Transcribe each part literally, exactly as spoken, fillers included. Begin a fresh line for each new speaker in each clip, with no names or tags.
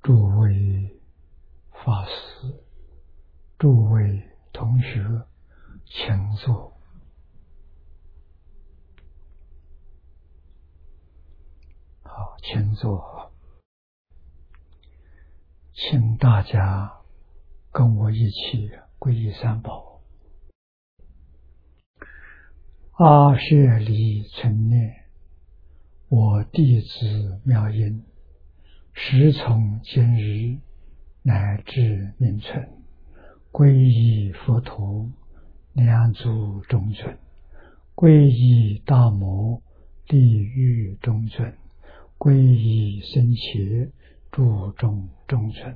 诸位法师、诸位同学，请坐。好，请坐。请大家跟我一起皈依三宝。阿舍离存念，我弟子妙音，时从今日乃至命存，皈依佛陀，两足中尊；皈依大摩，利欲中尊；皈依僧伽，注中中尊。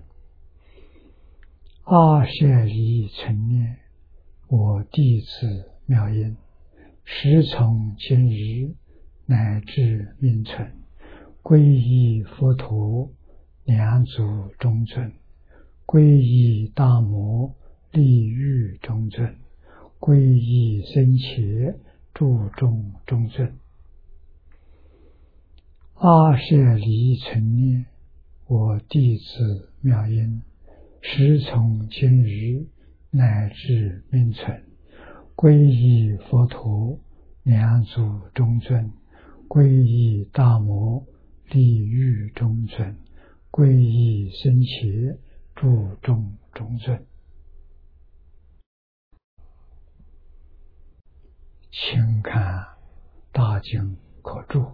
阿舍离存念，我弟子妙音，时从今日乃至命存，皈依佛陀，两足中尊；皈依大摩，利欲中尊；皈依僧伽，注中中尊。阿舍离存念，我弟子妙音，时从今日乃至命存，皈依佛陀，两足中尊；皈依大摩，利欲中尊；皈依僧伽，注中中尊。请看大经可注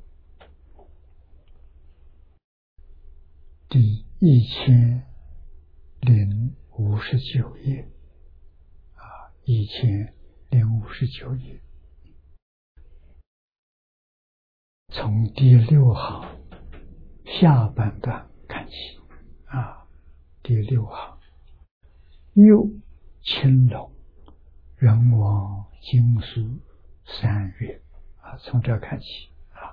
第一千零五十九页啊，一千零五十九页，从第六行下半段看起啊，第六行，又青龙人王经书三月啊，从这看起啊。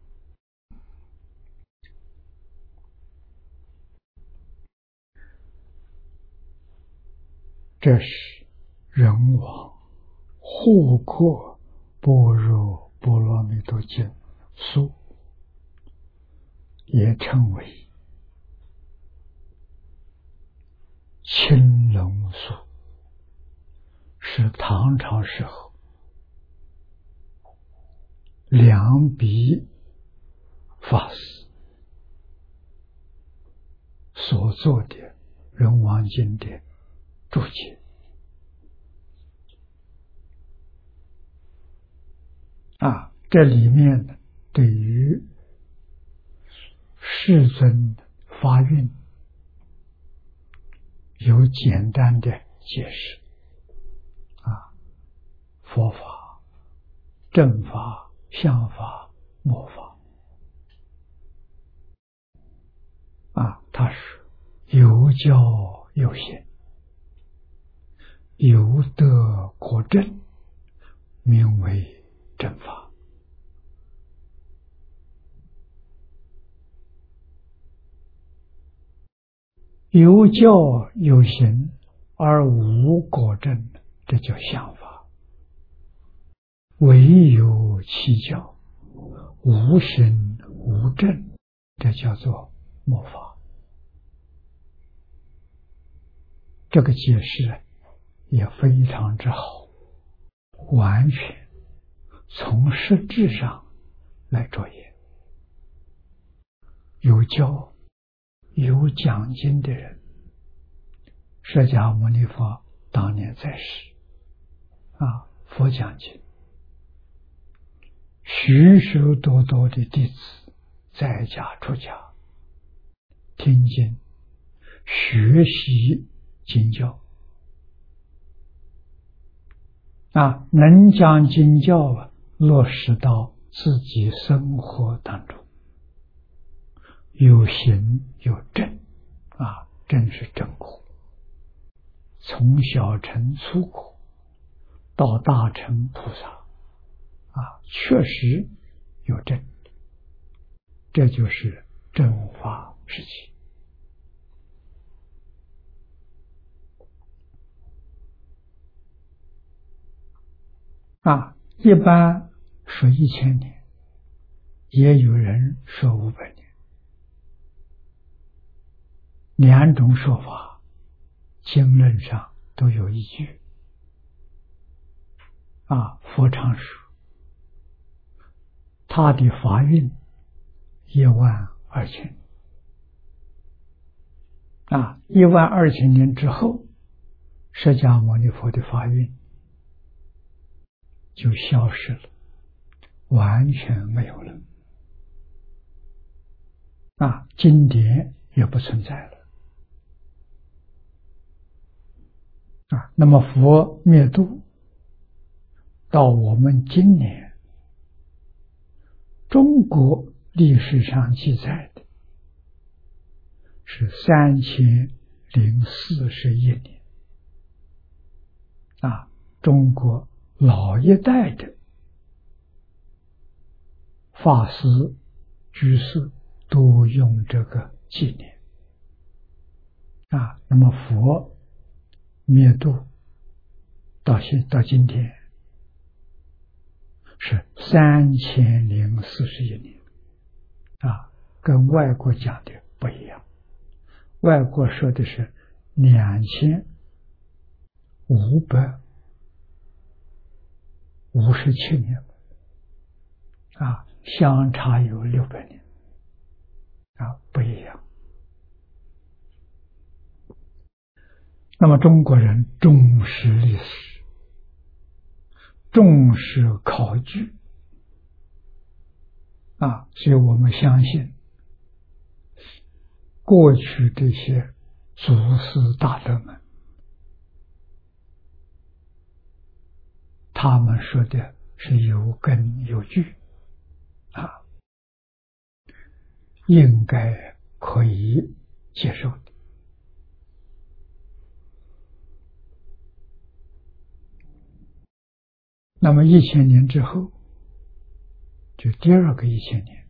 这是人王护国般若波罗蜜多经书，也称为青龙书，是唐朝时候两笔法师所做的人王经典注解啊，这里面呢，对于世尊发运有简单的解释啊，佛法、正法、相法、末法啊，它是有教有显，有德果正，名为正法。有教有行而无果正，这叫相法；唯有其教，无行无正，这叫做末法。这个解释也非常之好，完全从实质上来着眼。有教有讲经的人，释迦牟尼佛当年在世啊，佛讲经，许许多多的弟子在家出家听经学习经教啊，能将经教落实到自己生活当中，有行有正啊，正是正果，从小乘粗果到大乘菩萨啊，确实有正，这就是正法时期啊。一般说一千年，也有人说五百年两种说法，经论上都有依据。啊，佛常说，他的法运一万二千年，啊，一万二千年之后，释迦牟尼佛的法运就消失了，完全没有了。啊，经典也不存在了。啊，那么佛灭度到我们今年，中国历史上记载的是三千零四十一年。啊，中国老一代的法师居士都用这个纪年。啊，那么佛灭度到现到今天是三千零四十一年。啊，跟外国讲的不一样，外国说的是两千五百五十七年。啊，相差有六百年。啊，不一样。那么中国人重视历史，重视考据。啊，所以我们相信过去这些祖师大德们，他们说的是有根有据。啊，应该可以接受的。那么一千年之后，就第二个一千年，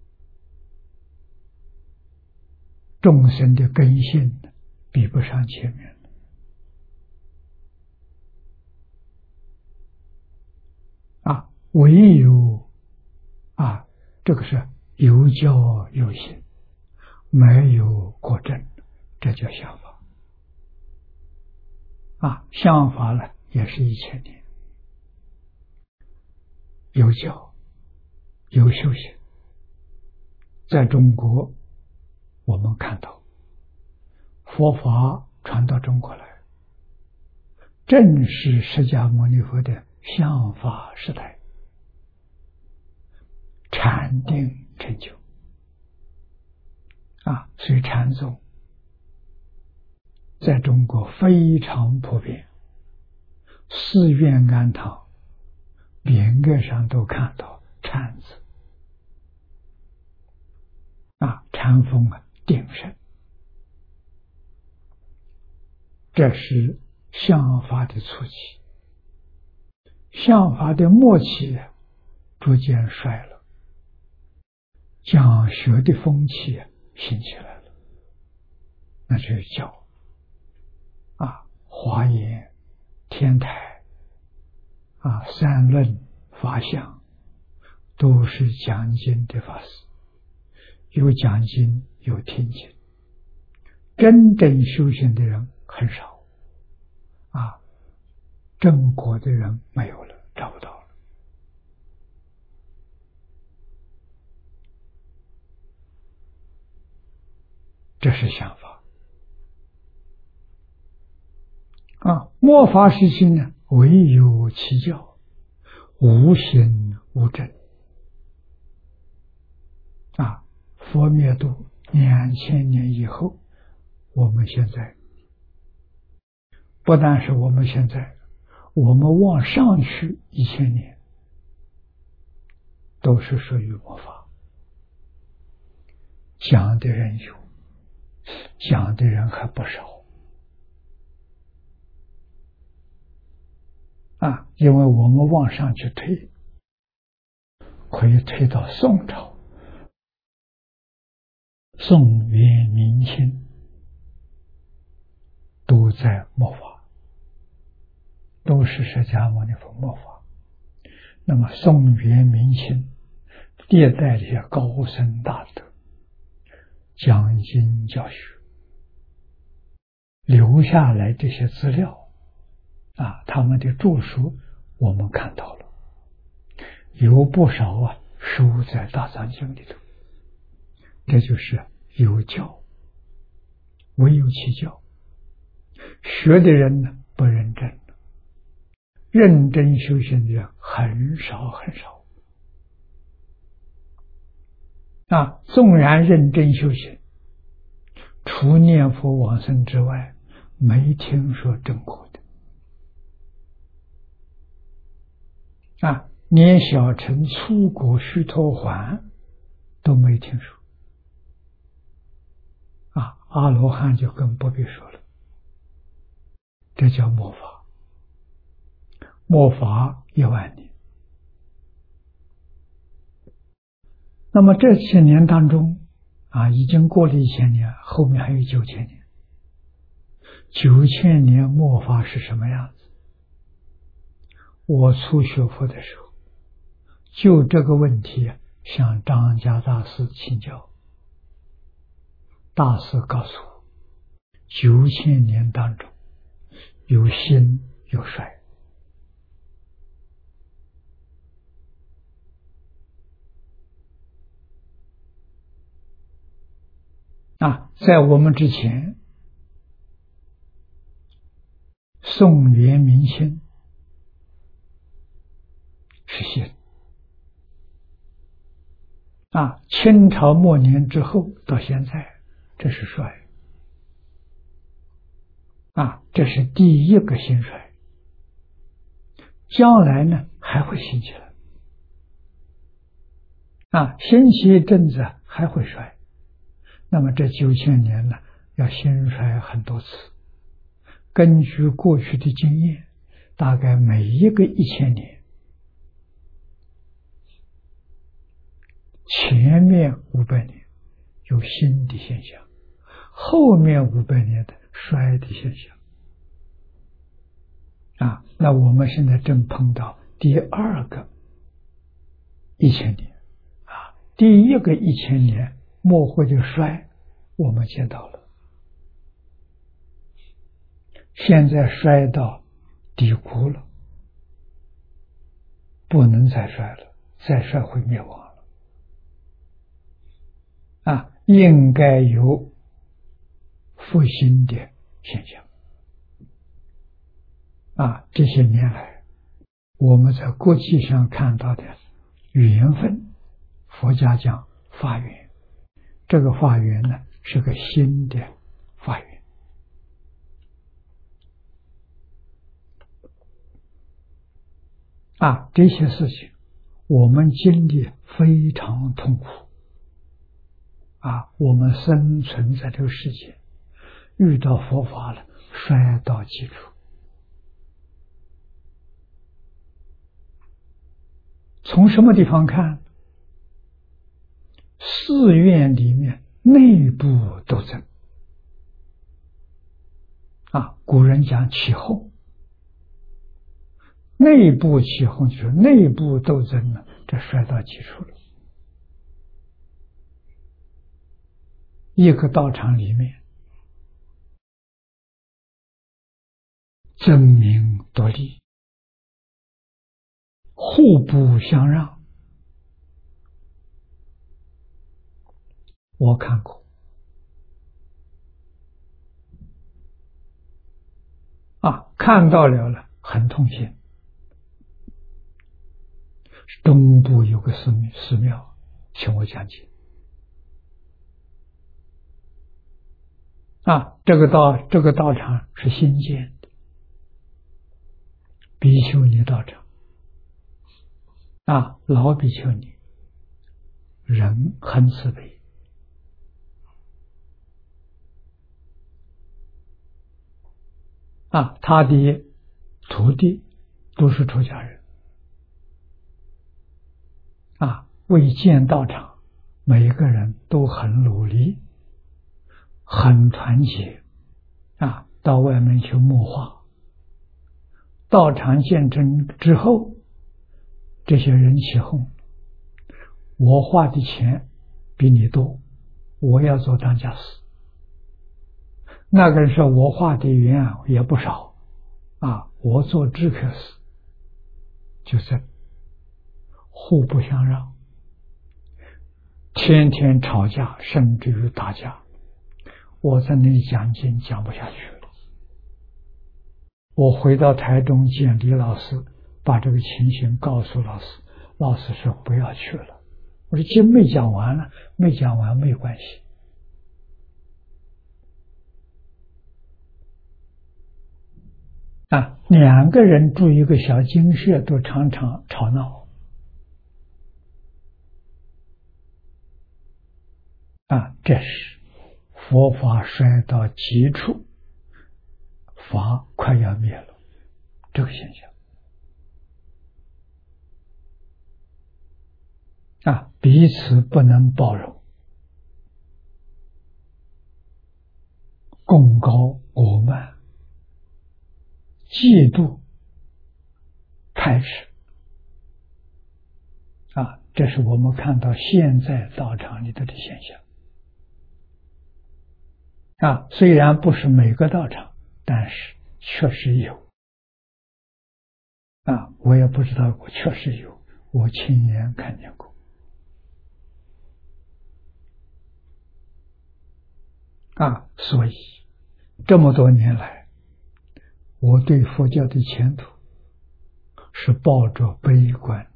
众生的根性比不上前面。啊，唯有啊，这个是有教有行，没有过正，这叫相法。啊，相法呢也是一千年，有教有修行。在中国我们看到佛法传到中国来，正是释迦牟尼佛的相法时代，禅定成就。啊，所以禅宗在中国非常普遍，寺院庵堂匾额上都看到禅字。啊，禅风啊，定身，这是相法的初期。相法的末期逐渐衰了，讲学的风气兴起来了，那就是教。啊，华严、天台、啊三论、法相，都是讲经的法师，有讲经有听经，真正修行的人很少。啊，正果的人没有了，找不到了。这是想法。啊，末法时期呢，唯有其教，无行无证。啊，佛灭度两千年以后，我们现在不但是我们现在，我们往上去一千年，都是属于末法。讲的人有，讲的人还不少。啊，因为我们往上去推，可以推到宋朝，宋元明清都在末法，都是释迦牟尼佛末法。那么宋元明清历代这些高僧大德讲经教学， 留下来这些资料啊，他们的著书我们看到了，有不少啊收在大藏经里头。这就是有教，唯有其教。学的人呢不认真，认真修行的人很少很少啊。纵然认真修行，除念佛往生之外，没听说正果的啊，连小乘粗果须陀洹都没听说啊，阿罗汉就更不必说了。这叫末法，末法一万年。那么这千年当中啊，已经过了一千年，后面还有九千年。九千年末法是什么样子？我初学佛的时候，就这个问题向张家大师请教。大师告诉我，九千年当中有兴有衰。啊，在我们之前，宋元明清是兴啊，清朝末年之后到现在，这是衰啊，这是第一个兴衰。将来呢还会兴起来啊，兴起一阵子还会衰。那么这九千年呢，要兴衰很多次。根据过去的经验，大概每一个一千年，前面五百年有兴的现象，后面五百年的衰的现象。啊，那我们现在正碰到第二个一千年啊，第一个一千年末会的衰，我们见到了。现在衰到低谷了，不能再衰了，再衰会灭亡了。啊，应该有复兴的现象。啊，这些年来，我们在国际上看到的缘分，佛家讲法缘，这个法缘呢是个新的法缘。啊，这些事情我们经历非常痛苦。啊，我们生存在这个世界，遇到佛法了，摔到基础。从什么地方看？寺院里面内部斗争啊，古人讲起哄，内部起哄就是内部斗争呢，这摔到基础了。一个道场里面争名夺利，互不相让。我看过啊，看到了了，很痛心。东部有个寺庙，寺庙，请我讲解。啊，这个道这个道场是新建的，比丘尼道场。啊，老比丘尼人很慈悲。啊，他的徒弟都是出家人。啊，为建道场，每个人都很努力，很团结。啊，到外面去木画。道场建成之后，这些人起哄，我花的钱比你多，我要做当家师。 那个人说我画的圆也不少啊，我做知客时就是互不相让，天天吵架，甚至于打架。我在那里讲经讲不下去了，我回到台中见李老师，把这个情形告诉老师，老师说不要去了。我说经没讲完了，没讲完没关系。啊，两个人住一个小精舍都常常吵闹，啊，这是佛法衰到极处，法快要灭了，这个现象。啊，彼此不能包容，共高我慢，嫉妒，排斥。啊，这是我们看到现在道场里头的现象。啊，虽然不是每个道场，但是确实有。啊，我也不知道，我确实有，我亲眼看见过。啊，所以这么多年来，我对佛教的前途是抱着悲观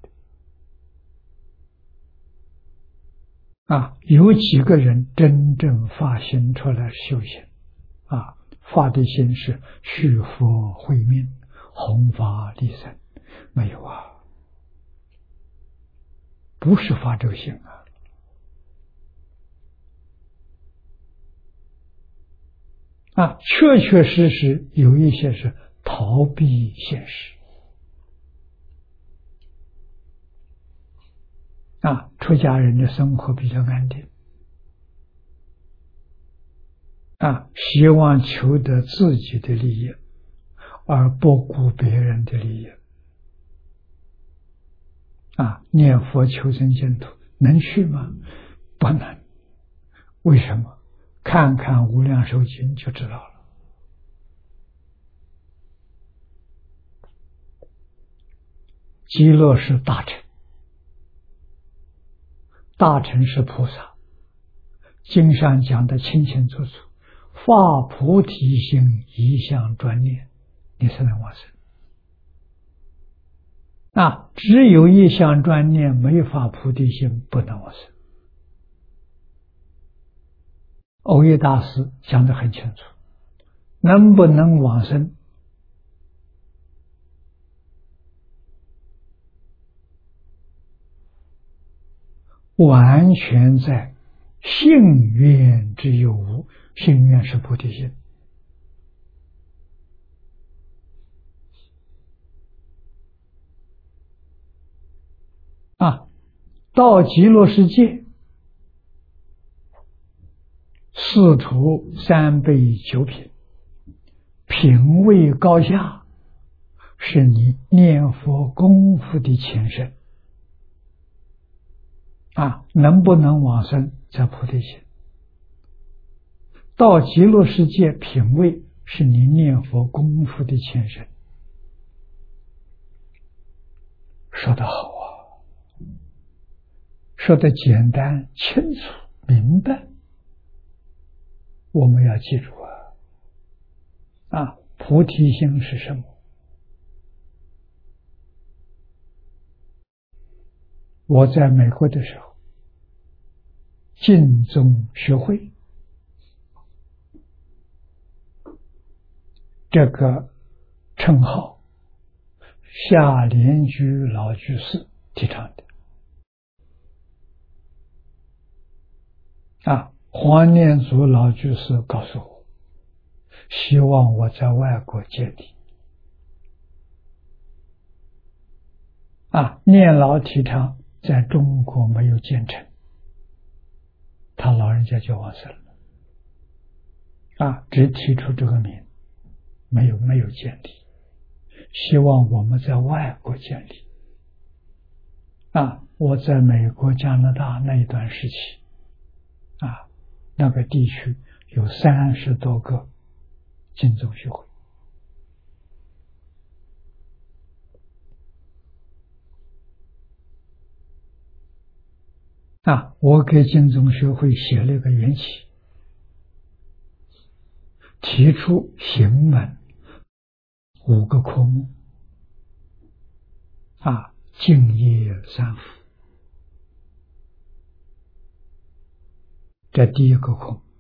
的。啊，有几个人真正发心出来修行？啊，发的心是续佛慧命，弘法利生，没有啊，不是发这个心啊。啊，确确实实有一些是逃避现实。啊，出家人的生活比较安定。啊，希望求得自己的利益，而不顾别人的利益。啊，念佛求生净土能去吗？不能。为什么？看看《无量寿经》就知道了。极乐是大乘，大乘是菩萨，经上讲的清清楚楚，发菩提心，一向专念，你才能往生。啊，只有一向专念，没发菩提心，不能往生。藕益大师讲得很清楚，能不能往生，完全在信愿之有无。信愿是菩提心。啊，到极乐世界，四处三辈九品，品位高下，是你念佛功夫的前身。啊，能不能往生在菩提心？到极乐世界品位，是你念佛功夫的前身。说得好啊，说得简单清楚明白，我们要记住啊。啊，菩提心是什么？我在美国的时候，净宗学会这个称号，夏莲居老居士提倡的。啊，黄念祖老居士告诉我，希望我在外国建立。啊，念老提倡在中国没有建成，他老人家就往生了。啊，只提出这个名，没有没有建立，希望我们在外国建立。啊，我在美国、加拿大那一段时期，啊，那个地区有三十多个净宗学会。啊，我给净宗学会写了一个缘起，提出行门五个科目，啊，净业三福，这第一个科目。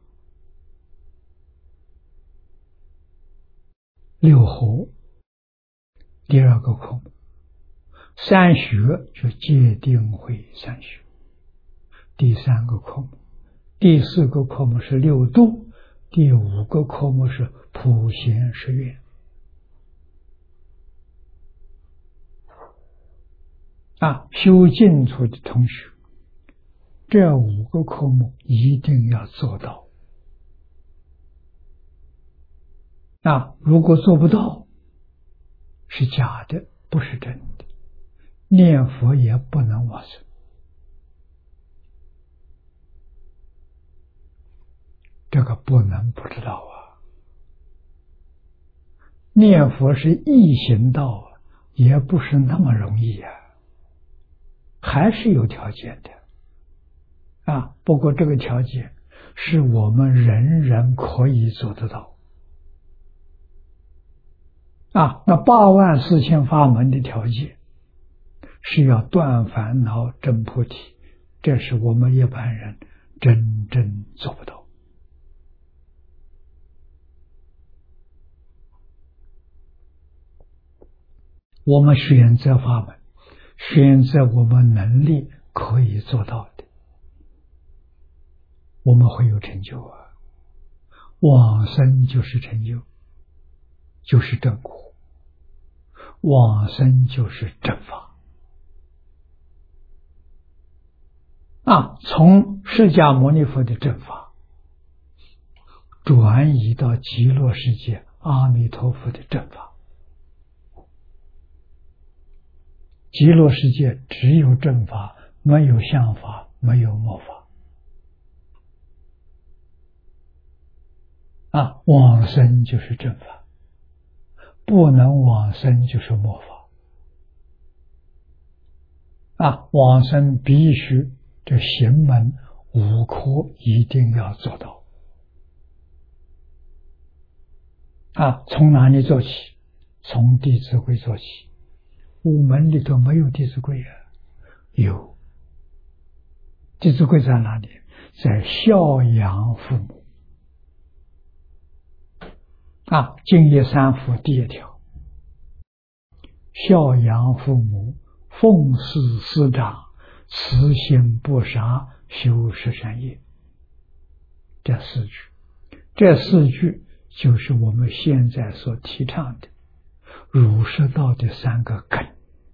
六合，第二个科目。三学就戒定慧三学，第三个科目。第四个科目是六度，第五个科目是普贤十愿。啊，修净土的同学，这五个科目一定要做到。啊，如果做不到，是假的，不是真的。念佛也不能往生。这个不能不知道啊。念佛是易行道，也不是那么容易啊，还是有条件的啊。不过这个条件是我们人人可以做得到啊。那八万四千法门的条件是要断烦恼证菩提，这是我们一般人真正做不到。我们选择法门，选择我们能力可以做到的，我们会有成就啊。往生就是成就，就是正果，往生就是正法啊。从释迦牟尼佛的正法转移到极乐世界阿弥陀佛的正法。极乐世界只有正法，没有相法，没有末法啊。往生就是正法，不能往生就是末法啊。往生必须这行门五科一定要做到啊。从哪里做起？从弟子规做起。五门里头没有弟子规啊，有。弟子规在哪里？在孝养父母啊。净业三福第一条，孝养父母，奉事师长，慈心不杀，修十善业。这四句，这四句就是我们现在所提倡的儒释道的三个根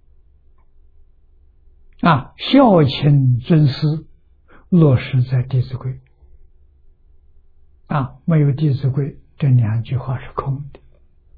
啊。孝亲尊师落实在弟子规啊，没有弟子规，这两句话是空的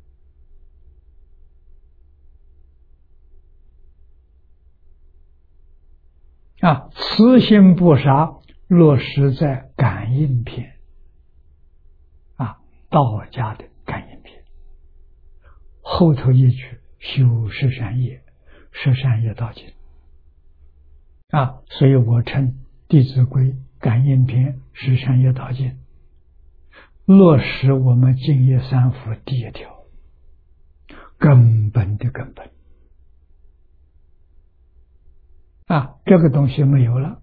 啊。慈心不杀落实在感应篇啊，道家的感应篇后头一句修十善业，十善业道经啊。所以我称弟子规、感应篇、十善业道经落实我们净业三福第一条，根本的根本啊。这个东西没有了，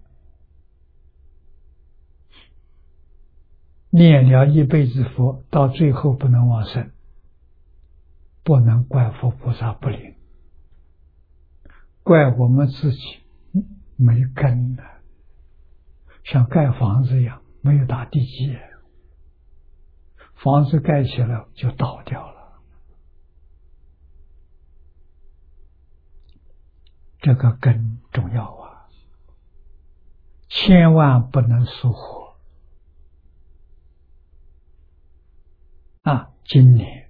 念了一辈子佛，到最后不能往生，不能怪佛菩萨不灵，怪我们自己没根啊。像盖房子一样，没有打地基，房子盖起来就倒掉了。这个根重要啊，千万不能疏忽啊。今年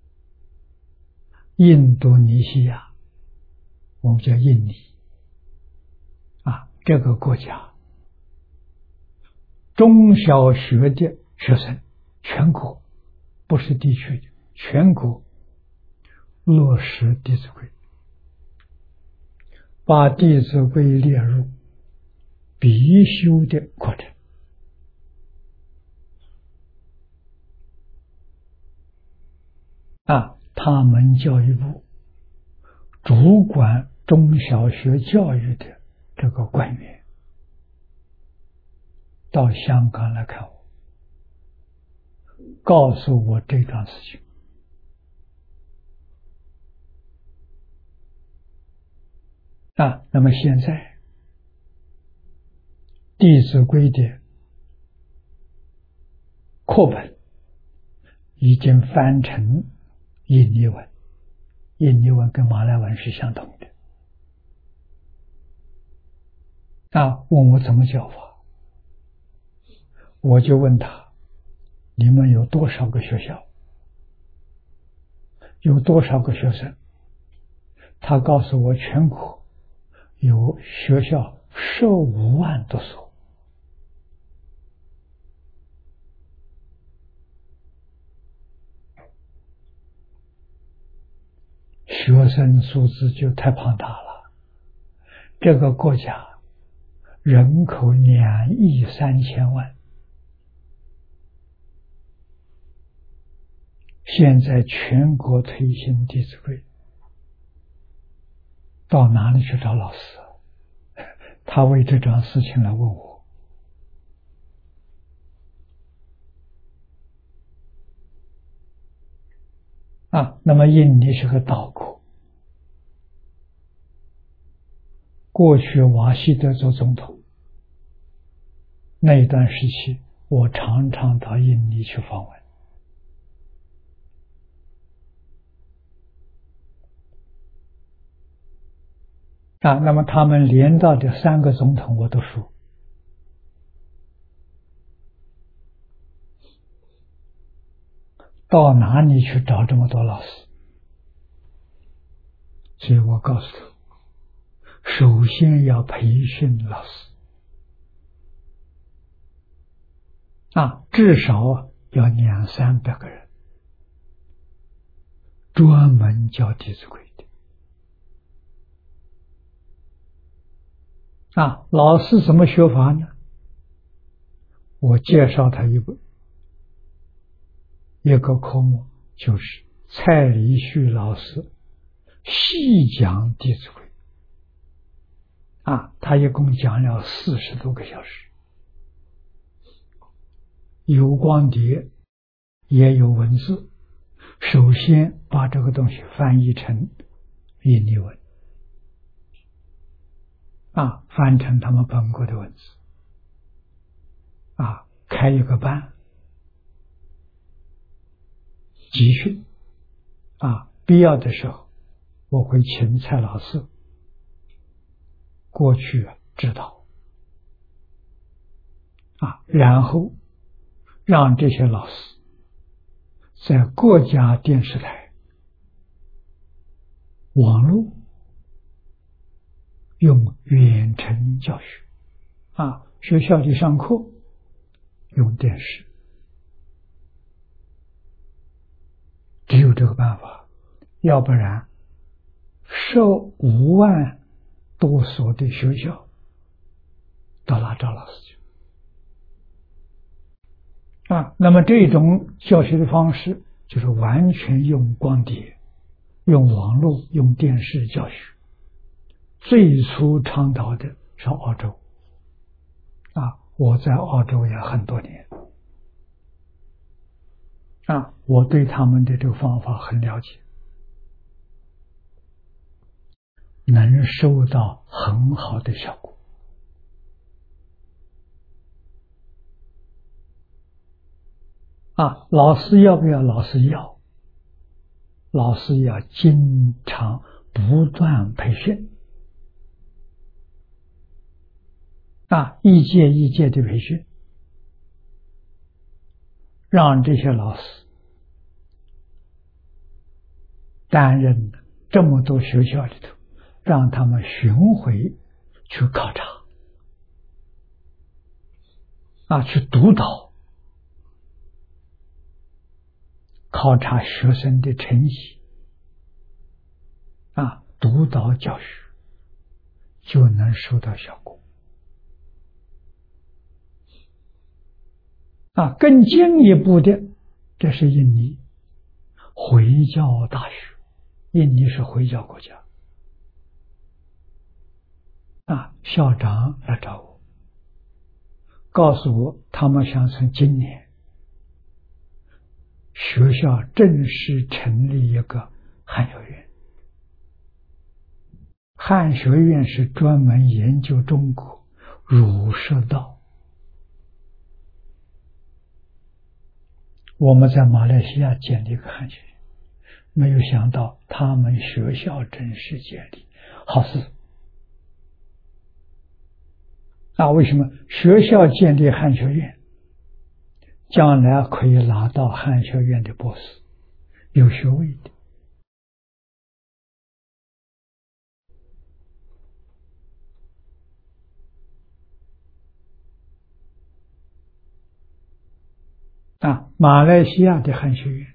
印度尼西亚，我们叫印尼啊，这个国家中小学的学生全国不是地区的，全国落实《弟子规》，把《弟子规》列入必修的课程。啊，他们教育部主管中小学教育的这个官员到香港来看我，告诉我这桩事情。啊，那么现在《弟子规》的课本已经翻成印尼文，印尼文跟马来文是相同的。啊，问我怎么教法，我就问他：你们有多少个学校？有多少个学生？他告诉我，全国有学校十五万多所。学生数字就太庞大了。这个国家人口两亿三千万，现在全国推行《弟子规》，到哪里去找老师？他为这桩事情来问我。啊，那么印尼是个岛国，过去瓦希德做总统那一段时期，我常常到印尼去访问。啊，那么他们连到的三个总统我都熟。到哪里去找这么多老师？所以我告诉他，首先要培训老师，啊，至少要两三百个人，专门教《弟子规》的。啊，老师怎么学法呢？我介绍他一本一个科目，就是蔡礼旭老师细讲《弟子规》。啊，他一共讲了四十多个小时，有光碟，也有文字。首先把这个东西翻译成印尼文，啊，翻成他们本国的文字，啊，开一个班集训，啊，必要的时候我会请蔡老师过去指导，啊，然后让这些老师在国家电视台、网络用远程教学，啊，学校里上课用电视，只有这个办法，要不然十五万多所的学校到哪找老师去？啊，那么这种教学的方式就是完全用光碟、用网络、用电视教学。最初倡导的是澳洲，啊，我在澳洲也很多年，啊，我对他们的这个方法很了解，能收到很好的效果。啊，老师要不要？老师要，老师要经常不断培训，啊，一届一届的培训，让这些老师担任这么多学校里头，让他们巡回去考察，啊，去督导， 考察学生的成绩，啊，督导教学，就能收到效果。啊，更进一步的，这是印尼回教大学，印尼是回教国家。啊，校长来找我，告诉我他们想从今年学校正式成立一个汉学院。汉学院是专门研究中国儒释道。我们在马来西亚建立一个汉学院，没有想到他们学校正式建立，好事。那为什么学校建立汉学院，将来可以拿到汉学院的博士，有学位的。啊，马来西亚的汉学院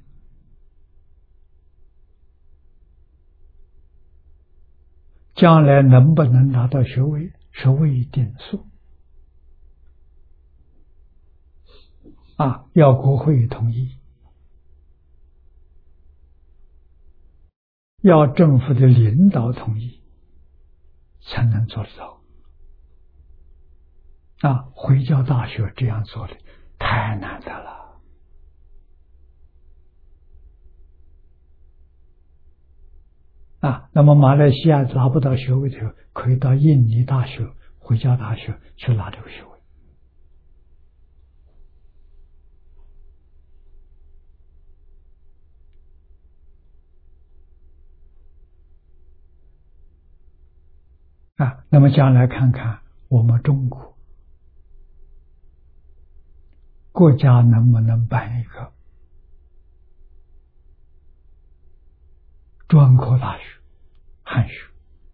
将来能不能拿到学位是未定数。啊，要国会同意，要政府的领导同意，才能做得到。啊，回教大学这样做的太难得了。啊，那么马来西亚拿不到学位的时候，可以到印尼大学、回教大学去拿这个学位。啊，那么将来看看我们中国国家能不能办一个专科大学，汉学。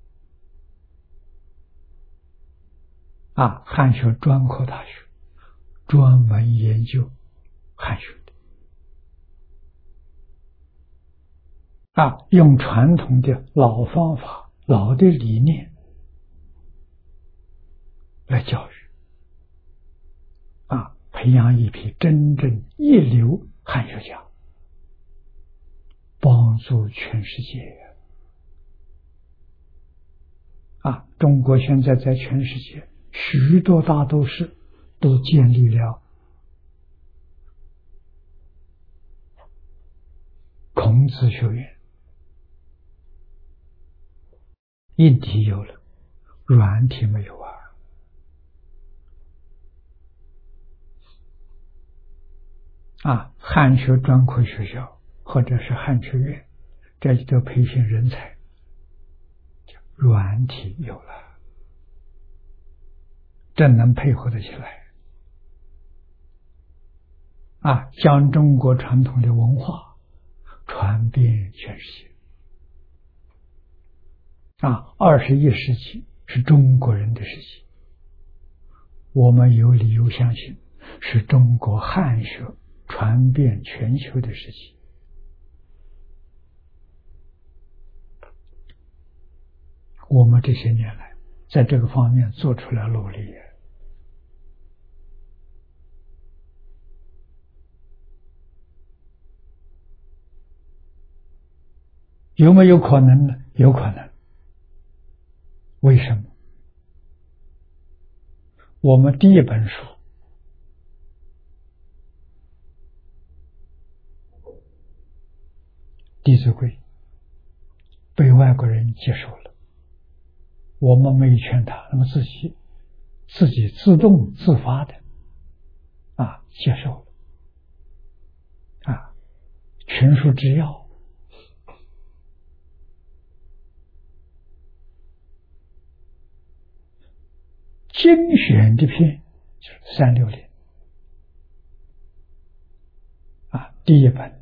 啊，汉学专科大学，专门研究汉学的。啊，用传统的老方法、老的理念来教育。啊，培养一批真正一流汉学家，帮助全世界。啊，中国现在在全世界许多大都市都建立了孔子学院，硬体有了，软体没有啊。啊，汉学专科学校或者是汉学院，这里头培训人才，软体有了，这能配合得起来。啊，将中国传统的文化传遍全世界。啊，二十一世纪是中国人的世纪，我们有理由相信是中国汉学传遍全球的事情。我们这些年来在这个方面做出了努力，有没有可能呢？有可能。为什么？我们第一本书《弟子规》被外国人接受了，我们没有劝他，那么自己自己自动自发的啊接受了。啊，群书之要精选的篇就是三六零啊，第一本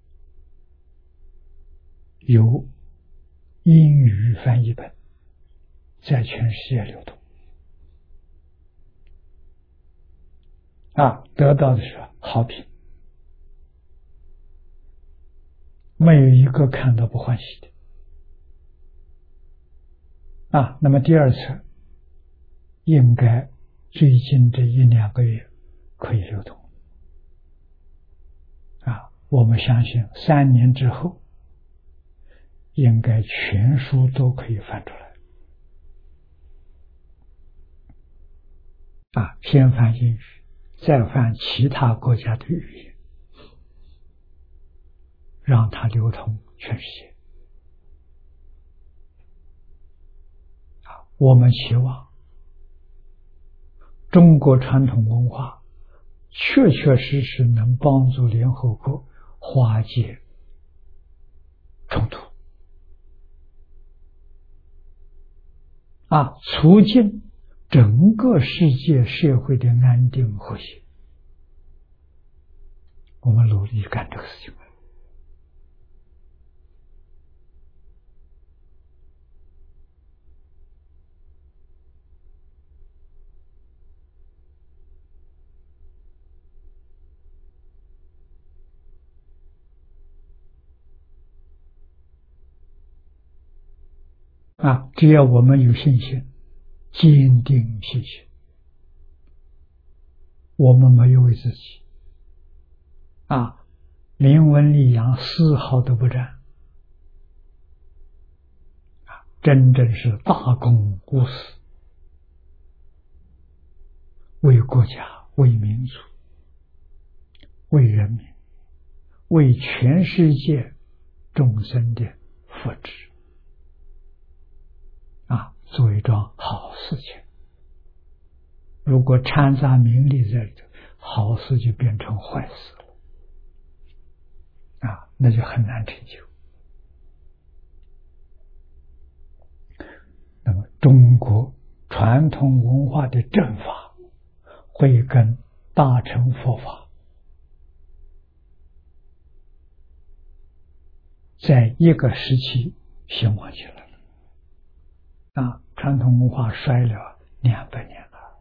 由英语翻译本在全世界流通啊，得到的是好评。 没有一个看到不欢喜的啊。那么第二册应该最近这一两个月可以流通啊，我们相信三年之后应该全书都可以翻出来啊，先翻英语，再翻其他国家的语言，让它流通全世界啊。我们希望中国传统文化确确实实能帮助联合国化解冲突啊，促进整个世界社会的安定和谐。我们努力干这个事情啊，只要我们有信心，坚定信心，我们没有为自己啊名闻利养丝毫都不沾啊，真正是大公无私，为国家、为民族、为人民、为全世界众生的福祉啊，做一桩好事情。如果掺杂名利在里头，好事就变成坏事了啊，那就很难成就。那么中国传统文化的正法会跟大乘佛法在一个时期兴旺起来了啊，传统文化衰了两百年了，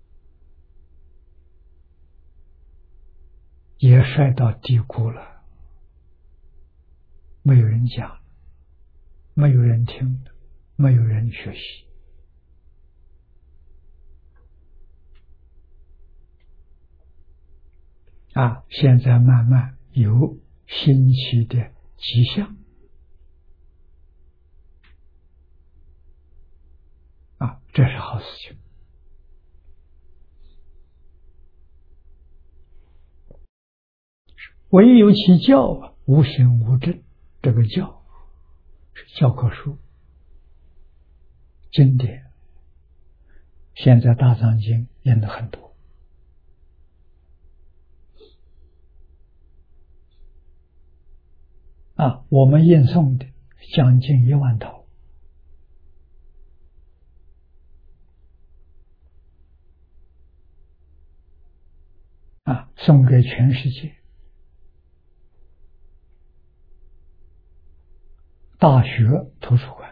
也衰到低谷了，没有人讲，没有人听，没有人学习啊，现在慢慢有兴起的迹象啊，这是好事情。唯有其教，无形无证。这个教是教科书、经典，现在大藏经印的很多啊，我们印诵的将近一万套啊，送给全世界大学图书馆、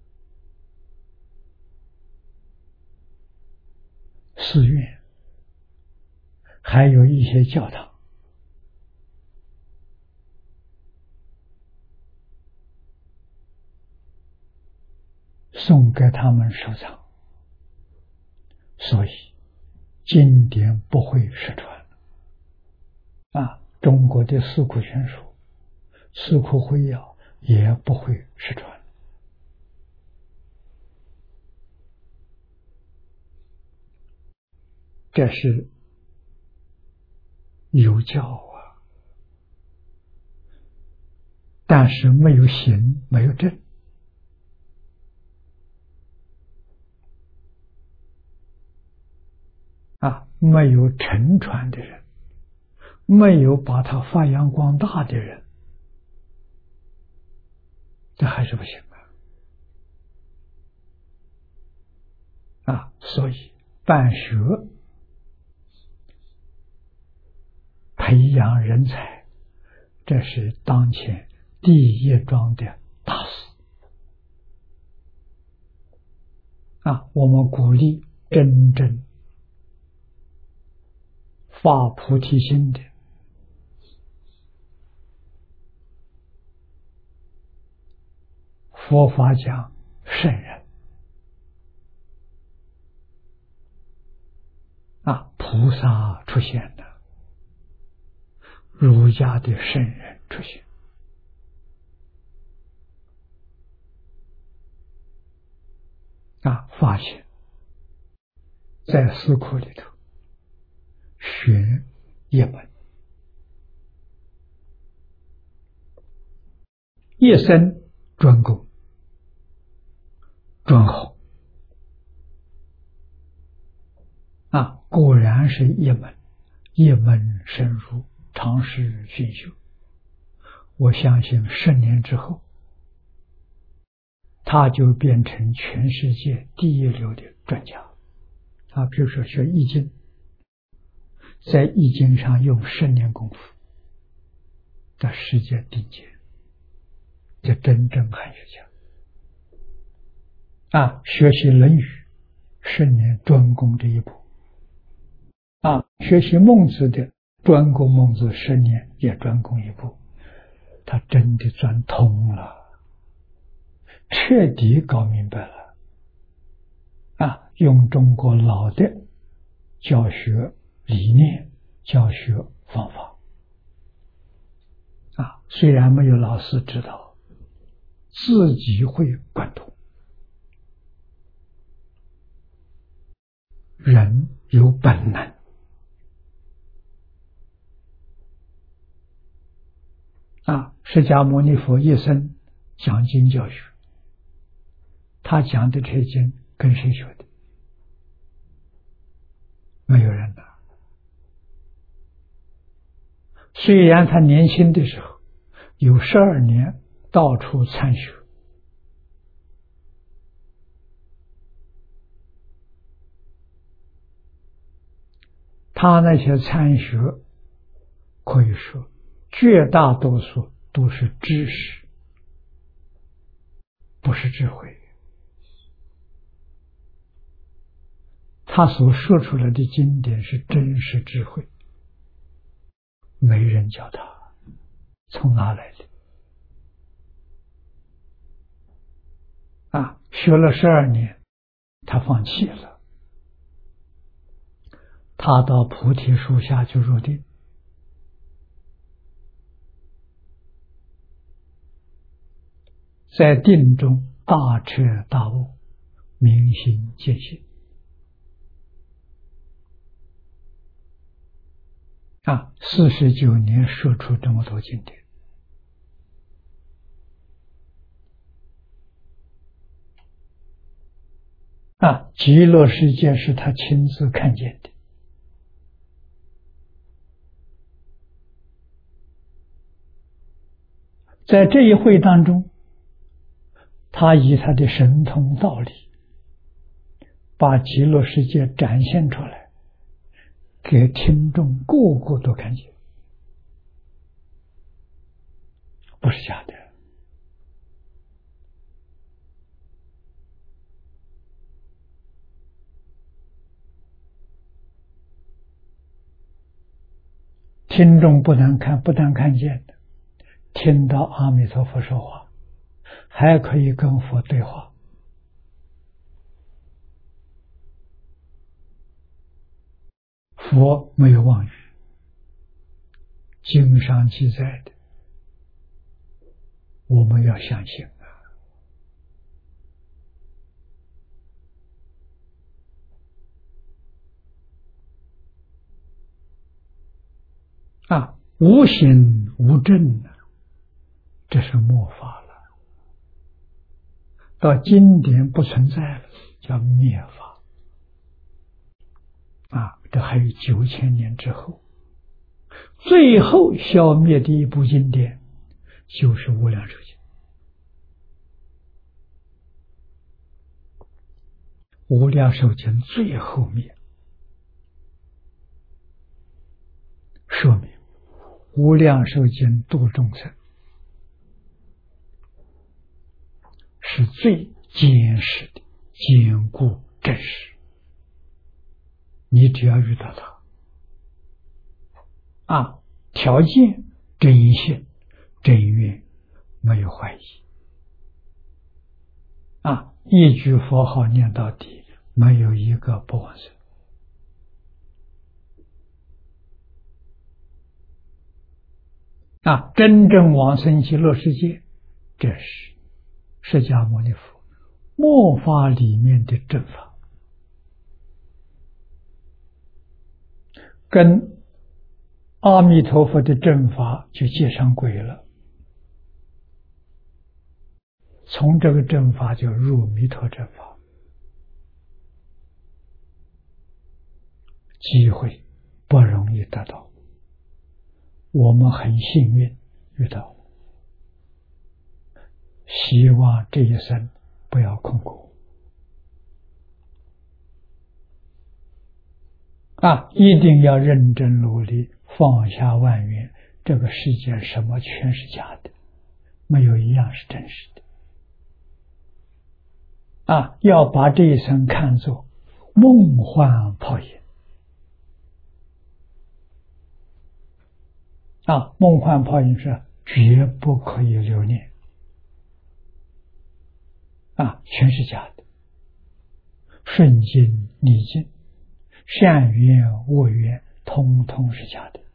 寺院，还有一些教堂，送给他们收藏，所以经典不会失传啊。中国的四库全书、四库会要也不会失传。这是有教啊，但是没有行，没有证啊，没有承传的人，没有把它发扬光大的人，这还是不行啊！啊，所以办学、培养人才，这是当前第一桩的大事啊！我们鼓励真正发菩提心的佛法讲圣人啊，菩萨出现的，儒家的圣人出现啊，发现在四库里头选一门，一生专攻专好啊，果然是一门，一门深入，长时熏修。我相信十年之后，他就变成全世界第一流的专家啊。比如说学易经，在易经上用十年功夫的世界顶尖，这真正汉学家啊。学习论语，十年专攻这一步啊。学习孟子的，专攻孟子十年也专攻一步，他真的钻通了，彻底搞明白了啊！用中国老的教学理念、教学方法啊，虽然没有老师指导，自己会贯通。人有本能啊，释迦牟尼佛一生讲经教学，他讲的这些经跟谁学的？没有人拿。虽然他年轻的时候有十二年到处参学，他那些参学可以说绝大多数都是知识，不是智慧。他所说出来的经典是真实智慧，没人教他，从哪来的？啊，学了十二年，他放弃了，他到菩提树下就入定，在定中大彻大悟，明心见性啊，四十九年说出这么多经典啊，极乐世界是他亲自看见的。在这一会当中，他以他的神通道理，把极乐世界展现出来，给听众个个都看见，不是假的。听众不能看，不但看见的，听到阿弥陀佛说话，还可以跟佛对话。佛没有妄语，经上记载的，我们要相信啊！啊，无形无证的，这是末法了。到经典不存在了，叫灭法啊！这还有九千年之后，最后消灭的一部经典就是《无量寿经》。无量寿经最后面说明无量寿经度众生是最坚实的、坚固真实。你只要遇到它啊，条件真心真愿，没有怀疑啊，一句佛号念到底，没有一个不往生。啊，真正往生极乐世界，这是释迦牟尼佛末法里面的正法，跟阿弥陀佛的正法就接上轨了。从这个正法就入弥陀正法，机会不容易得到，我们很幸运遇到，希望这一生不要空过啊！一定要认真努力，放下万缘。这个世界什么全是假的，没有一样是真实的啊！要把这一生看作梦幻泡影啊！梦幻泡影是绝不可以留恋啊！全是假的，顺境逆境，善缘恶缘，通通是假的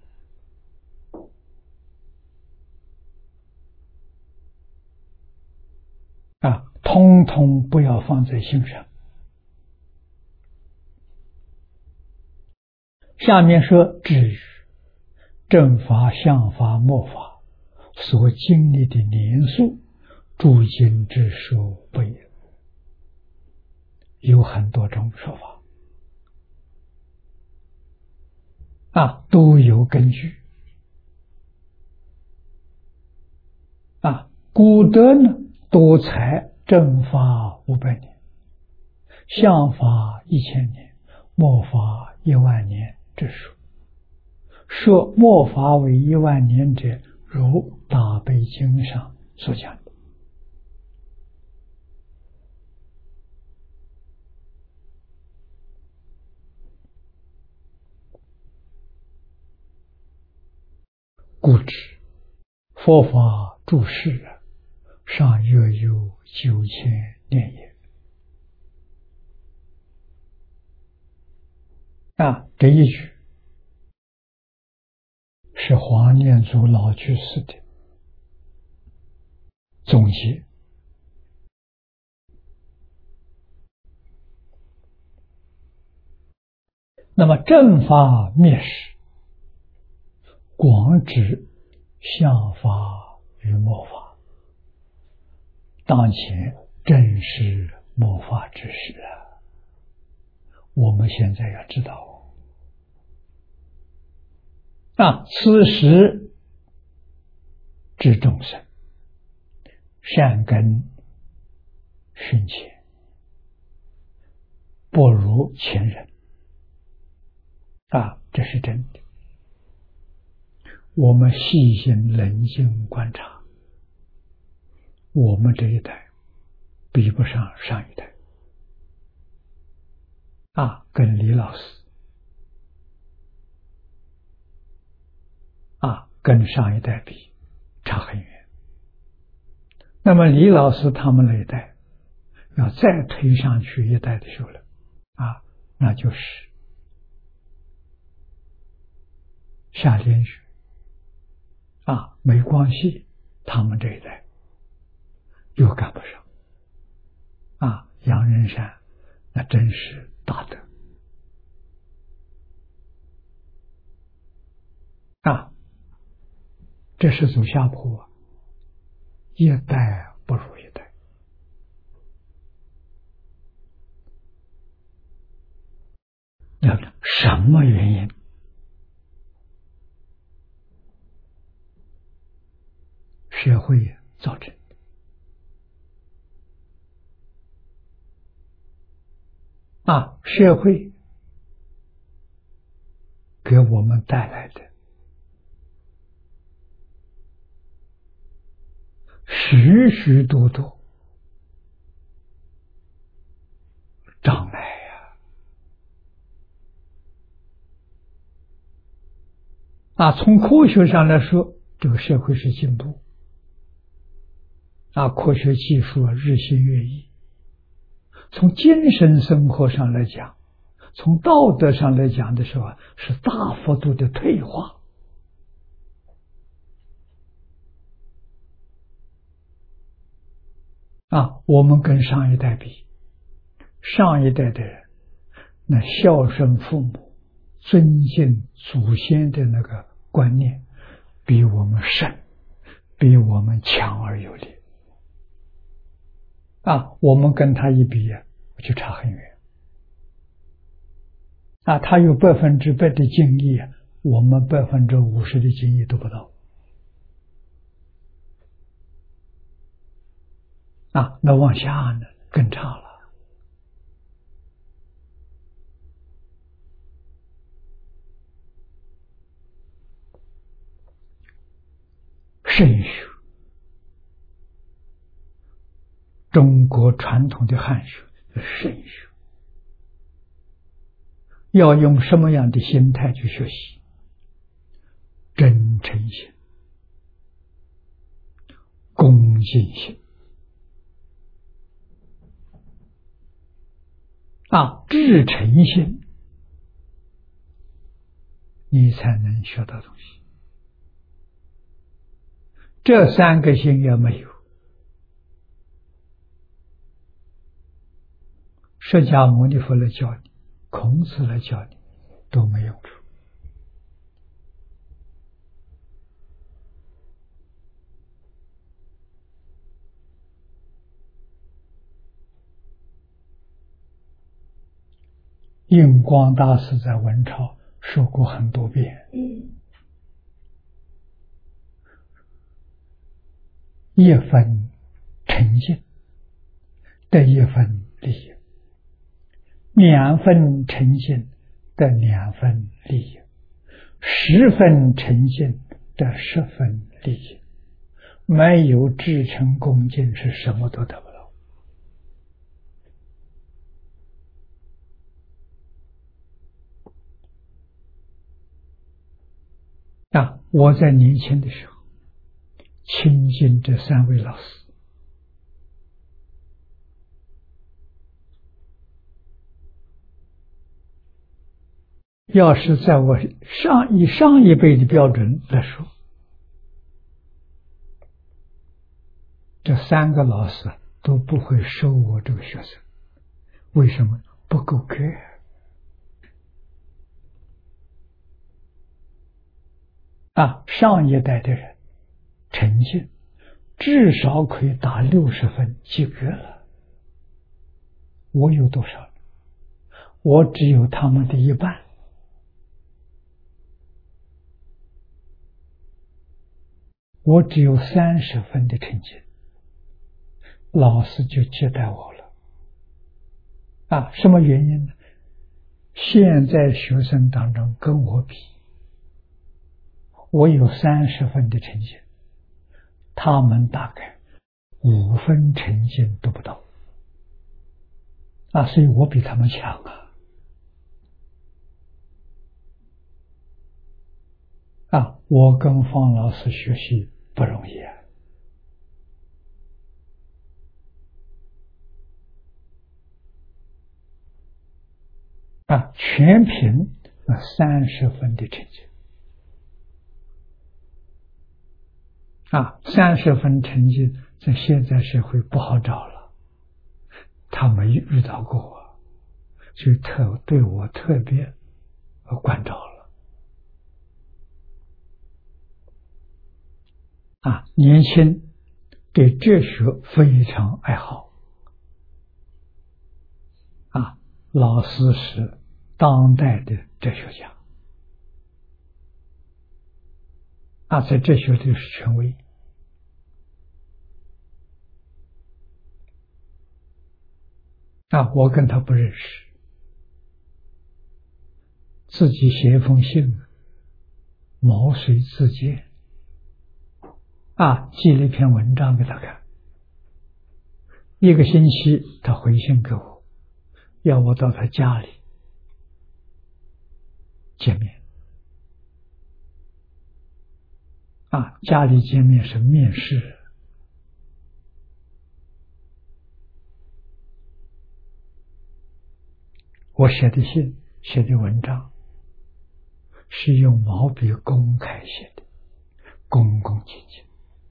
啊！通通不要放在心上。下面说，至于正法、相法、末法所经历的年数，诸经之说不一，有很多种说法啊，都有根据啊。古德呢，多采正法五百年，相法一千年，末法一万年之数。说末法为一万年者，如大悲经上所讲的。故知佛法住世啊，尚约有九千年也。啊，这一句是黄念祖老居士的总结。那么正法灭世，广指相法与末法，当前正是末法之时啊！我们现在要知道啊，此时之众生，善根熏浅，不如前人啊，这是真的。我们细心冷静观察，我们这一代比不上上一代啊，跟李老师啊，跟上一代比差很远。那么李老师他们那一代要再推上去一代的时候了啊，那就是夏天学啊，没关系，他们这一代又赶不上啊，杨仁山那真是大德啊，这是走下坡，一代不如一代。那什么原因？社会造成的啊，社会给我们带来的许许多多障碍呀！啊，从科学上来说，这个社会是进步啊，科学技术日新月异从精神生活上来讲，从道德上来讲的时候，是大幅度的退化。啊，我们跟上一代比，上一代的人，那孝顺父母、尊敬祖先的那个观念，比我们深，比我们强而有力。啊，我们跟他一比，就差很远。啊，他有百分之百的敬意，我们百分之五十的敬意都不到。啊，那往下呢，更差了。慎学，中国传统的汉学是慎学，要用什么样的心态去学习？真诚心、恭敬心。啊，至诚心，你才能学到东西。这三个心要没有，释迦牟尼佛来教你，孔子来教你，都没用处。印光大师在文钞说过很多遍，一分诚信得一分利益，两分诚信得两分利益，十分诚信得十分利益。没有至诚恭敬，是什么都得不到。啊，我在年轻的时候亲近这三位老师，要是在我上以上一辈的标准来说，这三个老师都不会收我这个学生。为什么？不够格。啊，上一代的人诚信至少可以打六十分及格了，我有多少？我只有他们的一半。我只有三十分的成绩，老师就接待我了。啊，什么原因呢？现在学生当中跟我比，我有三十分的成绩，他们大概五分成绩都不到。啊，所以我比他们强啊！啊，我跟方老师学习不容易啊！啊，全凭啊三十分的成绩。啊，三十分成绩在现在社会不好找了，他没遇到过我，所以特对我特别关照了。啊，年轻对哲学非常爱好。啊，老师是当代的哲学家。啊，在哲学里是权威。啊，我跟他不认识，自己写一封信，毛遂自荐。啊，寄了一篇文章给他看，一个星期他回信给我，要我到他家里见面。啊，家里见面是面试。 我写的信、写的文章是用毛笔公开写的，恭恭敬敬。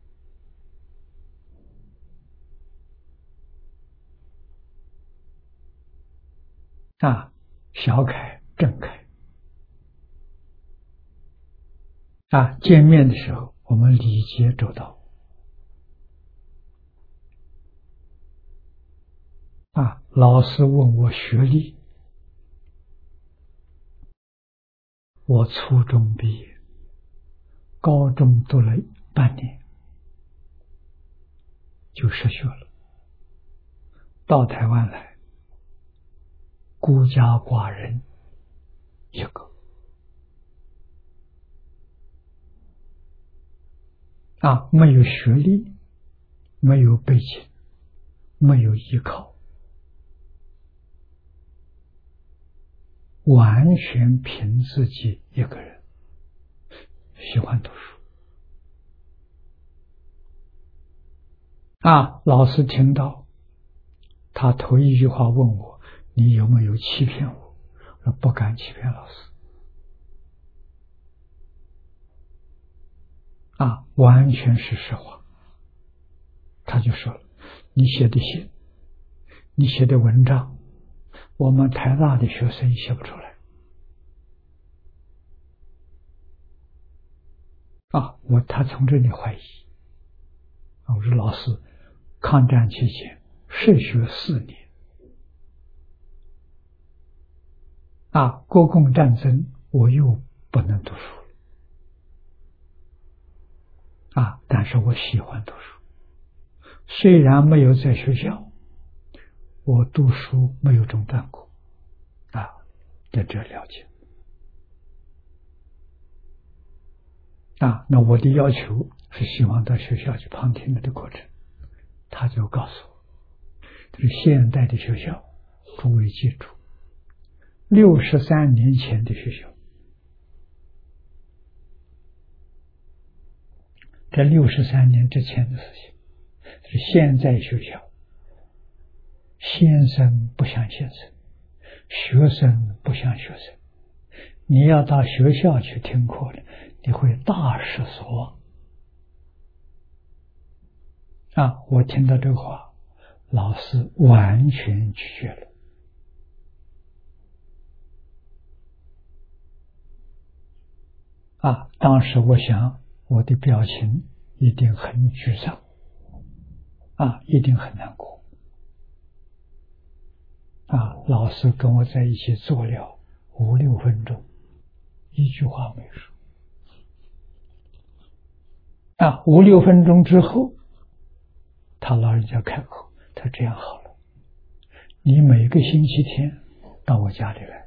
啊，小楷、正楷。啊，见面的时候我们礼节周到。啊，老师问我学历，我初中毕业，高中读了半年就失学了，到台湾来，孤家寡人一个。啊，没有学历，没有背景，没有依靠，完全凭自己一个人喜欢读书。啊，老师听到，他头一句话问我：“你有没有欺骗我？”我说：“不敢欺骗老师。”啊，完全是实话。他就说了：“你写的信，你写的文章，我们台大的学生写不出来。”啊，我他从这里怀疑。我说：“老师，抗战期间失学四年，啊，国共战争我又不能读书了，啊，但是我喜欢读书。虽然没有在学校，我读书没有中断过，啊，在这了解。啊，那我的要求是希望到学校去旁听他的课程，他就告诉我，这是现代的学校，诸位记住，六十三年前的学校，在六十三年之前的事情，是现在学校，先生不像先生，学生不像学生。你要到学校去听课了，你会大失所望。啊，我听到这个话，老师完全拒绝了。啊，当时我想我的表情一定很沮丧，啊，一定很难过。啊，老师跟我在一起坐了五六分钟，一句话没说。啊，五六分钟之后，他老人家开口，他这样好了，你每个星期天到我家里来，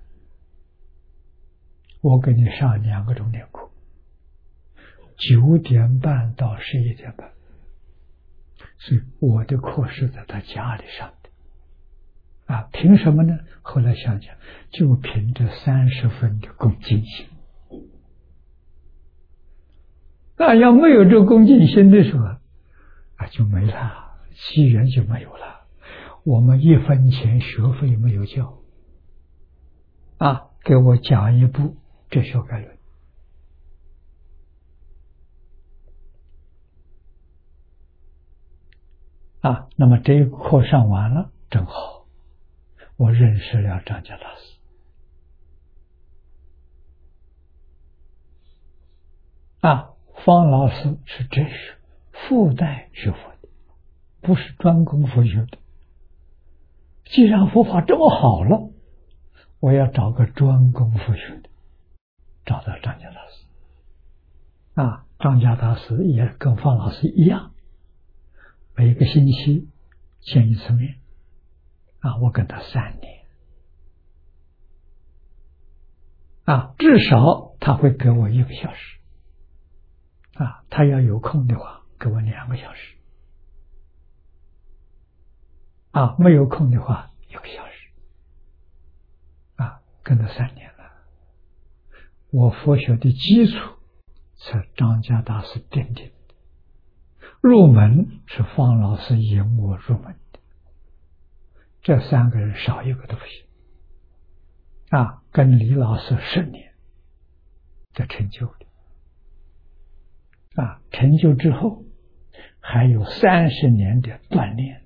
我给你上两个钟点课，九点半到十一点半，所以我的课是在他家里上的。啊，凭什么呢？后来想想，就凭这三十分的恭敬心。那要没有这恭敬心的时候，啊，就没了，机缘就没有了。我们一分钱学费没有交，啊，给我讲一部《哲学概论》。啊，那么这一课上完了，正好我认识了张家大师。啊，方老师是哲学附带学佛的，不是专攻佛学的。既然佛法这么好了，我要找个专攻佛学的，找到张家大师。啊，张家大师也跟方老师一样，每个星期见一次面。啊，我跟他三年。啊，至少他会给我一个小时。啊，他要有空的话，给我两个小时。啊，没有空的话，一个小时。啊，跟了三年了，我佛学的基础是张家大师奠定的，入门是方老师引我入门的，这三个人少一个都不行。 啊，跟李老师十年的成就的啊，成就之后还有三十年的锻炼，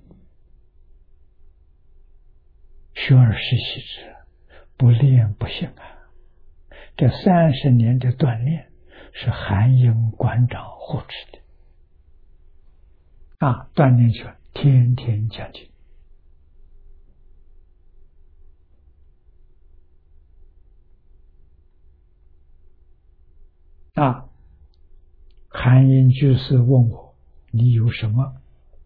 学而时习之，不练不行啊。这三十年的锻炼是韩英馆长护持的啊，锻炼去天天讲经啊。韩英居士问我，你有什么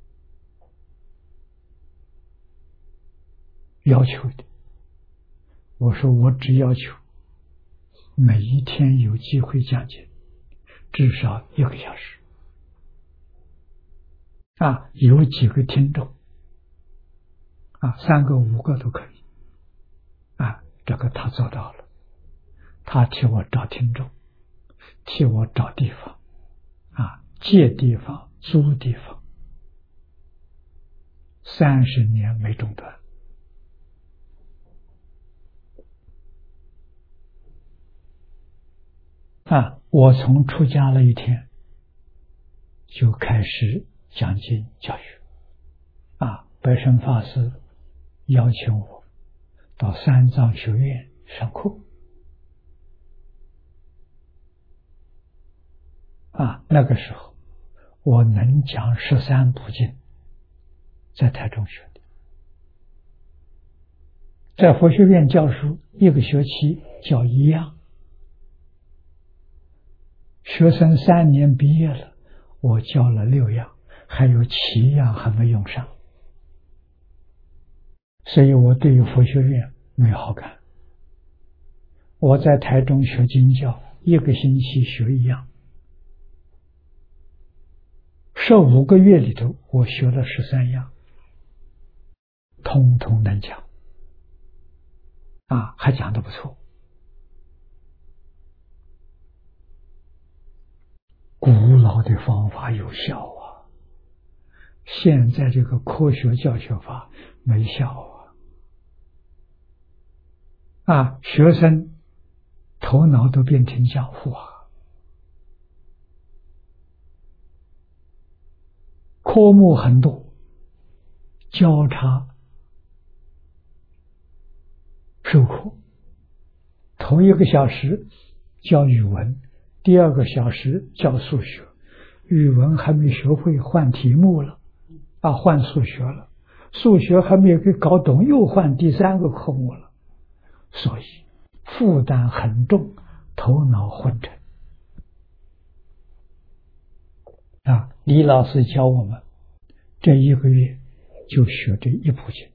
要求的？我说我只要求每一天有机会讲经，至少一个小时啊，有几个听众啊，三个五个都可以啊，这个他做到了，他替我找听众，替我找地方啊，借地方租地方，三十年没中断啊！我从出家了一天就开始讲经教学啊，白身法师邀请我到三藏学院上课啊，那个时候我能讲十三部经，在台中学的，在佛学院教书一个学期教一样，学生三年毕业了，我教了六样，还有七样还没用上，所以我对于佛学院没好感。我在台中学经教，一个星期学一样，十五个月里头我学了十三样，通通能讲啊，还讲得不错。古老的方法有效啊，现在这个科学教学法没效啊！啊，学生头脑都变成浆糊啊！科目很多，交叉授课，头一个小时教语文，第二个小时教数学，语文还没学会换题目了啊，换数学了，数学还没有给搞懂，又换第三个科目了，所以负担很重，头脑昏沉啊。李老师教我们这一个月就学这一部经，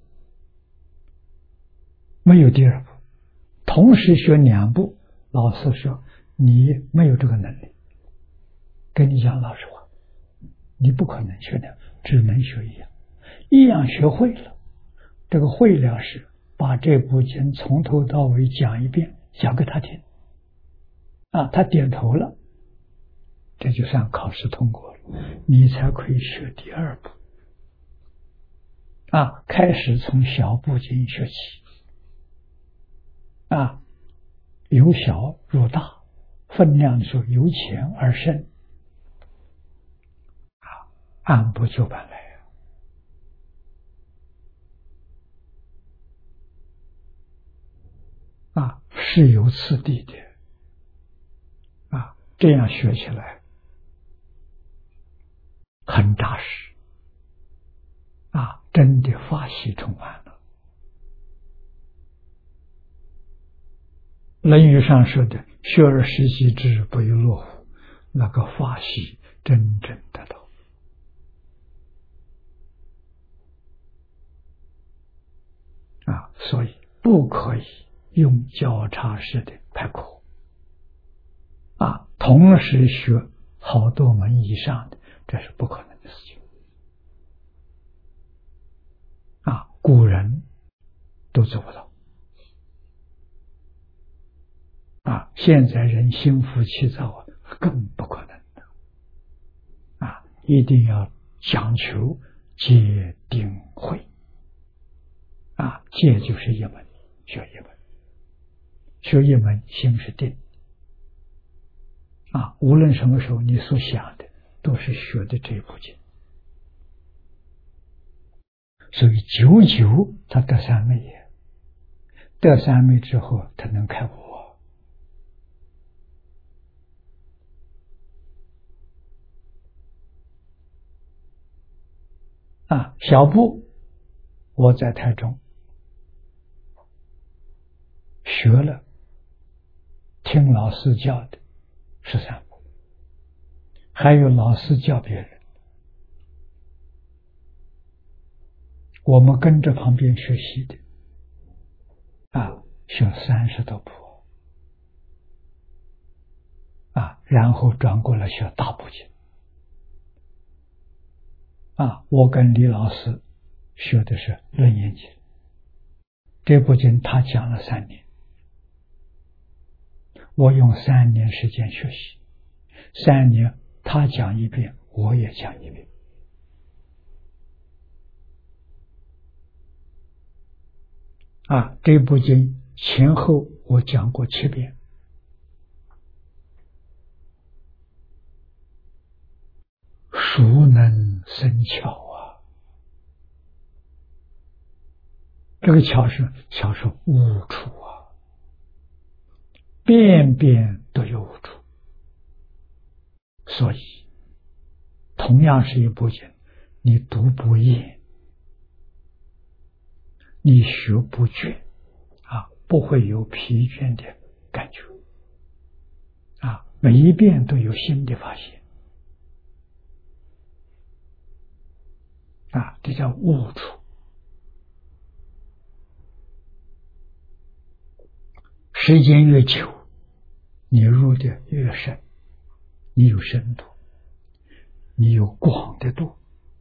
没有第二部，同时学两部，老师说你没有这个能力，跟你讲老实话，你不可能学两，只能学一样，一样学会了，这个会了是把这部经从头到尾讲一遍，讲给他听啊，他点头了，这就算考试通过了，你才可以学第二部啊，开始从小部经学起啊，由小入大，分量的时候由浅而深啊，按部就班来啊，是有次第的啊，这样学起来很扎实啊，真的法喜充满了。论语上说的学而时习之，不亦乐乎，那个法喜真正得到啊，所以不可以用交叉式的排课啊，同时学好多门以上的，这是不可能的事情啊，古人都做不到啊，现在人心浮气躁啊，更不可能的啊，一定要讲求戒定慧啊，戒就是一门，学一门学一门心是定啊，无论什么时候你所想的都是学的这一部经，所以久久他得三昧也，得三昧之后他能开悟啊。小部我在台中学了，听老师教的十三部，还有老师教别人，我们跟着旁边学习的啊，学三十多部啊，然后转过来学大部经啊。我跟李老师学的是楞严经，这部经他讲了三年，我用三年时间学习，三年他讲一遍，我也讲一遍啊。这部经前后我讲过七遍，孰能生巧啊？这个巧是巧是悟处啊，遍遍都有悟处。所以同样是一部经，你读不厌，你学不倦啊，不会有疲倦的感觉啊，每一遍都有新的发现啊，这叫悟处。时间越久，你入的越深，你有深度，你有广的度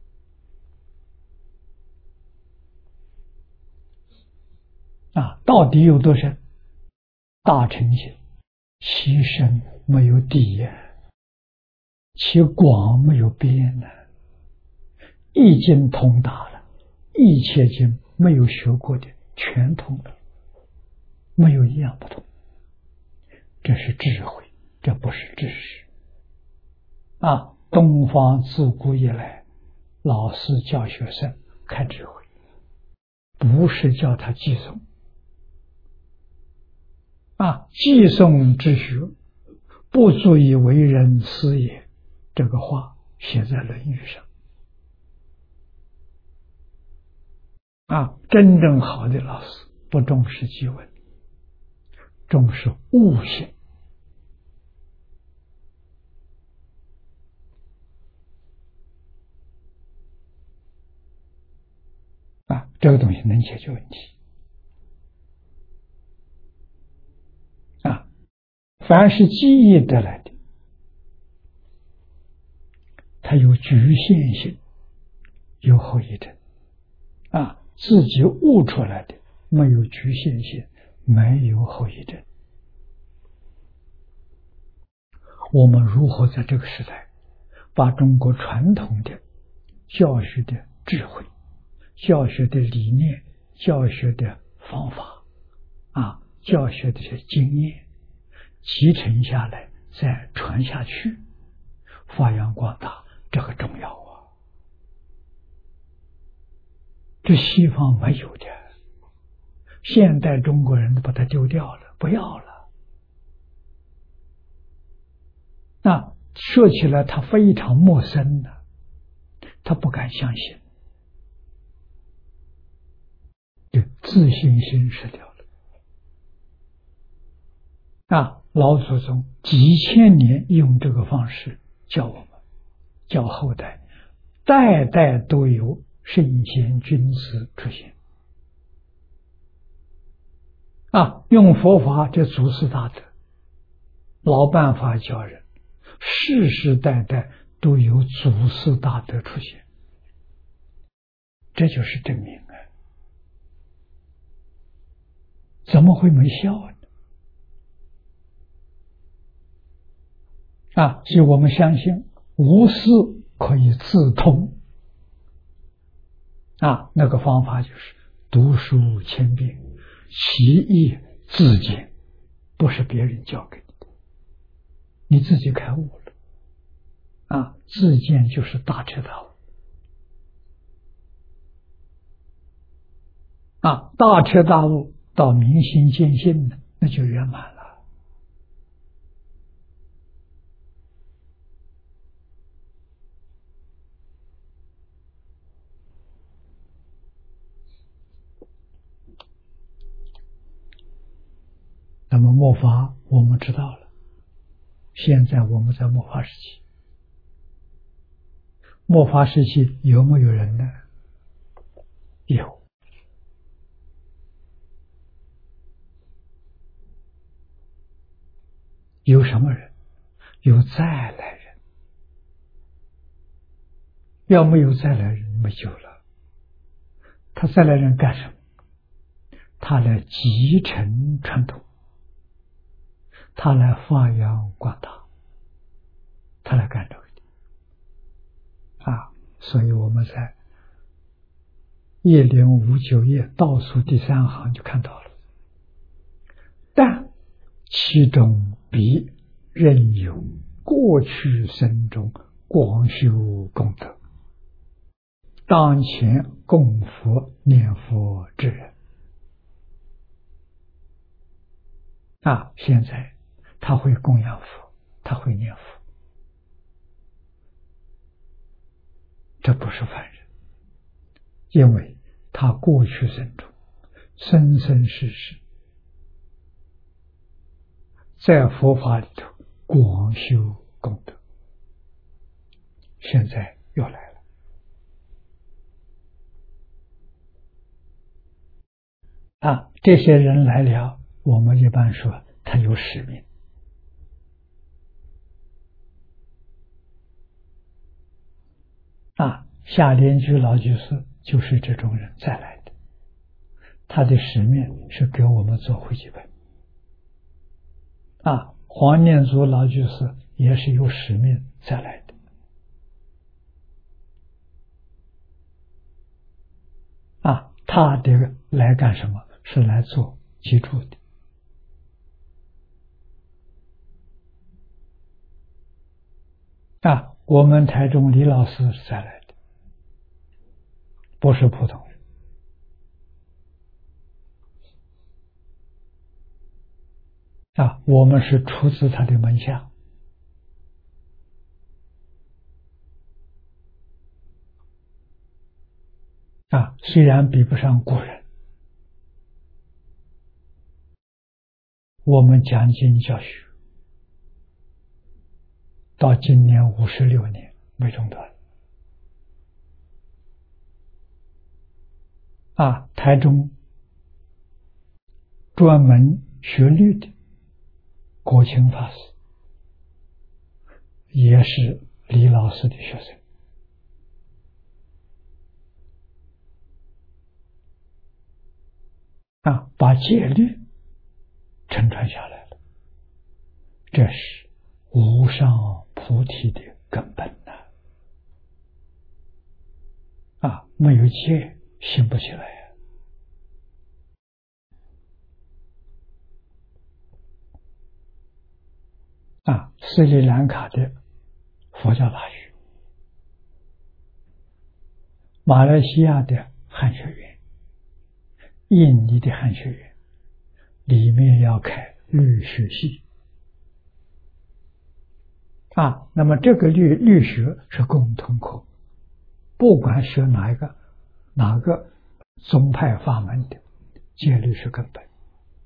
啊。到底有多深？大乘性，其深没有底呀，其广没有边呢。一经通达了，一切经没有学过的全通了，没有一样不同。这是智慧，这不是知识啊。东方自古以来，老师教学生看智慧，不是叫他记诵啊。记诵之学，不足以为人师也。这个话写在论语上啊。真正好的老师不重视记文，重视悟性啊，这个东西能解决问题啊。凡是记忆得来的，它有局限性，有后遗症啊。自己悟出来的没有局限性，没有后遗症。我们如何在这个时代把中国传统的教学的智慧、教学的理念、教学的方法啊、教学的经验集成下来，再传下去，发扬光大，这个重要啊。这西方没有的，现代中国人都把它丢掉了，不要了。那说起来他非常陌生的，他不敢相信，就自信心失掉了啊。老祖宗几千年用这个方式教我们，教后代，代代都有圣贤君子出现啊。用佛法这祖师大德，老办法教人，世世代代都有祖师大德出现，这就是证明啊。怎么会没效呢？啊，所以我们相信无事可以自通啊。那个方法就是读书千遍，其义自见不是别人教给你的，你自己开悟了啊！自见就是大彻大悟啊！大彻大悟到明心见性呢，那就圆满了。那么末法我们知道了，现在我们在末法时期，末法时期有没有人呢？有。有什么人？有再来人。要没有再来人，没救了。他再来人干什么？他来继承传统，他来发扬光大，他来干这个的啊！所以我们在页零五九页倒数第三行就看到了，但其中必仍有过去生中广修功德，当前供佛念佛之人啊，现在他会供养佛，他会念佛，这不是凡人，因为他过去生中生生世世在佛法里头广修功德，现在又来了啊！这些人来了，我们一般说他有使命啊。夏莲居老居士就是这种人再来的，他的使命是给我们做回记本啊。黄念祖老居士也是有使命再来的啊。他这个来干什么？是来做记住的啊。我们台中李老师是再来的，不是普通人啊，我们是出自他的门下啊，虽然比不上古人，我们讲经教学到今年五十六年没中断啊。台中专门学律的国清法师也是李老师的学生啊，把戒律承传下来了，这是无上菩提的根本呐！啊，没有戒行不起来呀！啊，斯里兰卡的佛教大学，马来西亚的汉学院，印尼的汉学院，里面要开律学系啊。那么这个律律学是共同课，不管学哪一个哪个宗派法门的，戒律是根本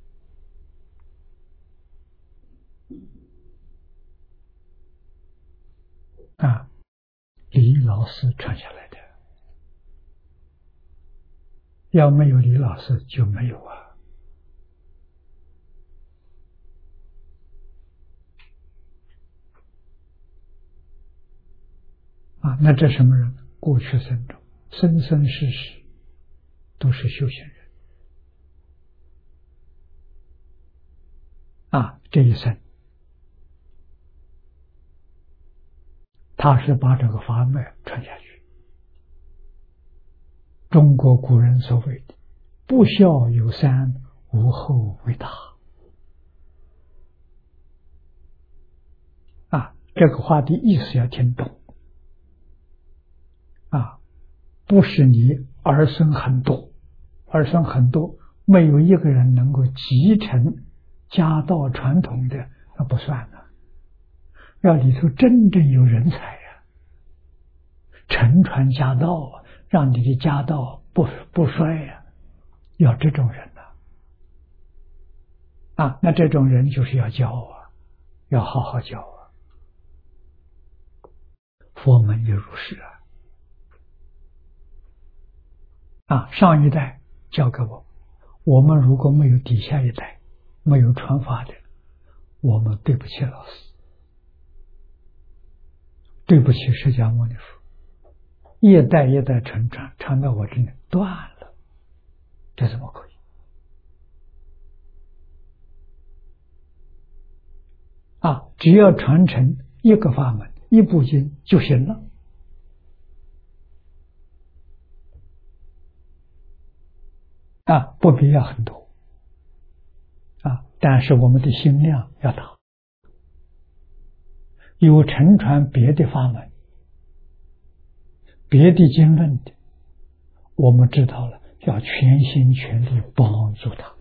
啊。李老师传下来的，要没有李老师就没有啊。啊，那这什么人？过去生中生生世世都是修行人啊。这一生他是把这个法脉传下去。中国古人所谓的不孝有三，无后为大这个话的意思要听懂啊，不是你儿孙很多，儿孙很多，没有一个人能够继承家道传统的，那不算了。要里头真正有人才呀、啊，承传家道啊，让你的家道不不衰呀、啊，要这种人呐、啊，啊，那这种人就是要教啊，要好好教啊。佛门也如是啊，啊，上一代教给我，我们如果没有底下一代，没有传法的，我们对不起老师，对不起释迦牟尼佛，一代一代承传，传到我这里断了，这怎么可以？啊，只要传承一个法门，一部经就行了。啊，不必要很多。啊，但是我们的心量要大。有承传别的法门、别的经论的，我们知道了，要全心全力帮助他。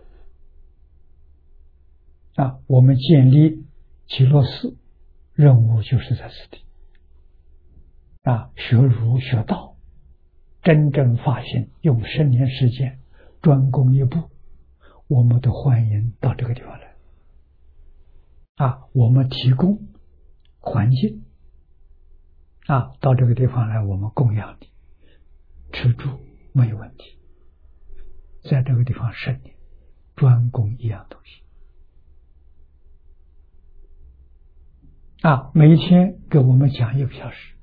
啊，我们建立极乐寺，任务就是在此地。啊，学儒学道，真正发心，用十年时间专攻一部，我们都欢迎到这个地方来。啊，我们提供环境，啊，到这个地方来，我们供养你，吃住没有问题。在这个地方十年，专攻一样东西。啊，每天给我们讲一个小时，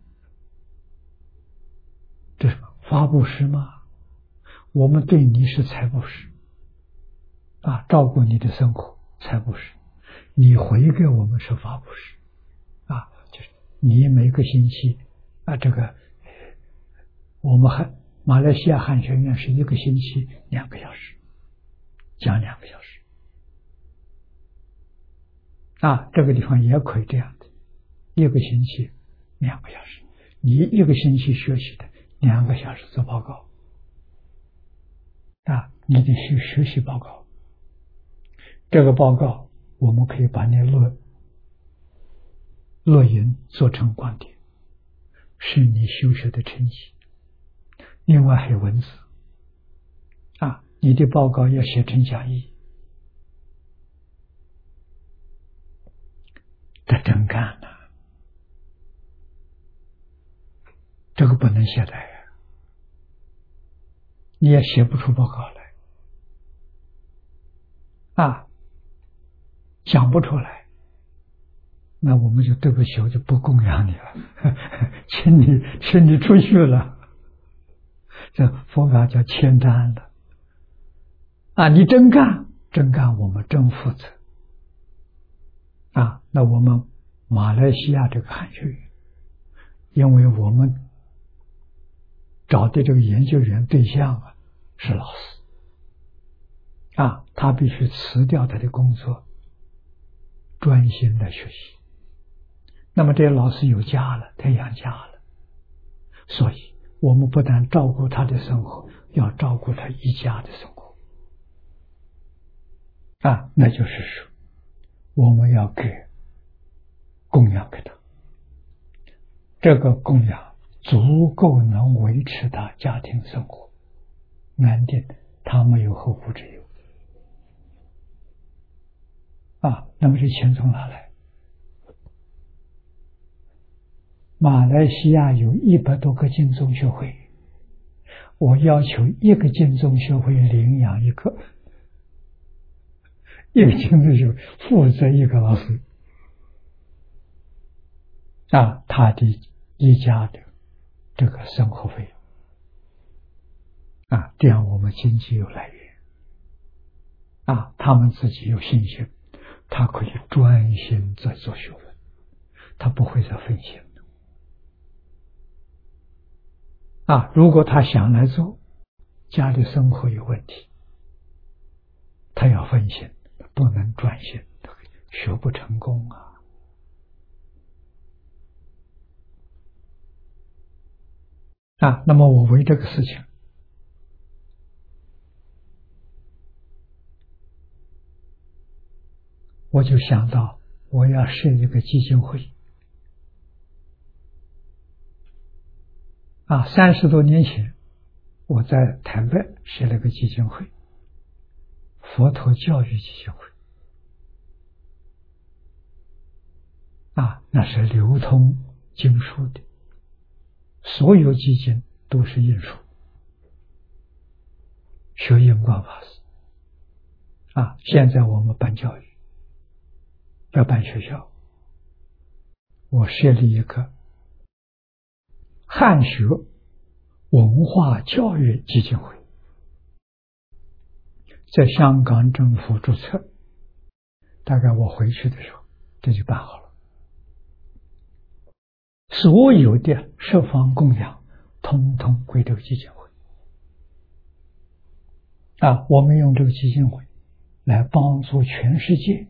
这是发布施吗？我们对你是财布施，啊，照顾你的生活，财布施，你回给我们是法布施，啊，就是你每个星期啊，这个我们还马来西亚汉学院是一个星期两个小时，讲两个小时，啊，这个地方也可以这样的，一个星期两个小时，你一个星期学习的两个小时做报告，啊，你得去学习报告，这个报告我们可以把你录录音做成光碟，是你修学的成绩。另外还有文字，啊，你的报告要写成讲义，这真干了，这个不能懈怠啊，你也写不出报告来，啊，讲不出来，那我们就对不起，我就不供养你了，请你请你出去了。这佛法叫签单的，啊，你真干，真干，我们真负责，啊，那我们马来西亚这个汉学院，因为我们找的这个研究员对象啊是老师，啊，他必须辞掉他的工作，专心的学习。那么这些老师有家了，他养家了，所以我们不但照顾他的生活，要照顾他一家的生活，啊，那就是说我们要给供养给他，这个供养足够能维持他家庭生活安定，他没有后顾之忧，啊，那么这钱从哪来？马来西亚有一百多个净宗学会，我要求一个净宗学会领养一个，一个净宗学会负责一个老师，啊，他的一家的这个生活费用，啊，这样我们经济有来源，啊，他们自己有信心，他可以专心在做学问，他不会再分心。啊，如果他想来做，家里生活有问题，他要分心，不能专心，学不成功啊！ 啊，那么我为这个事情，我就想到我要设一个基金会。啊，三十多年前，我在台北设了个基金会，佛陀教育基金会。啊，那是流通经书的，所有基金都是印书。学印光法师啊，现在我们办教育，要办学校，我设立一个汉学文化教育基金会，在香港政府注册，大概我回去的时候，这就办好了。所有的设方供养，通通归这个基金会。啊，我们用这个基金会来帮助全世界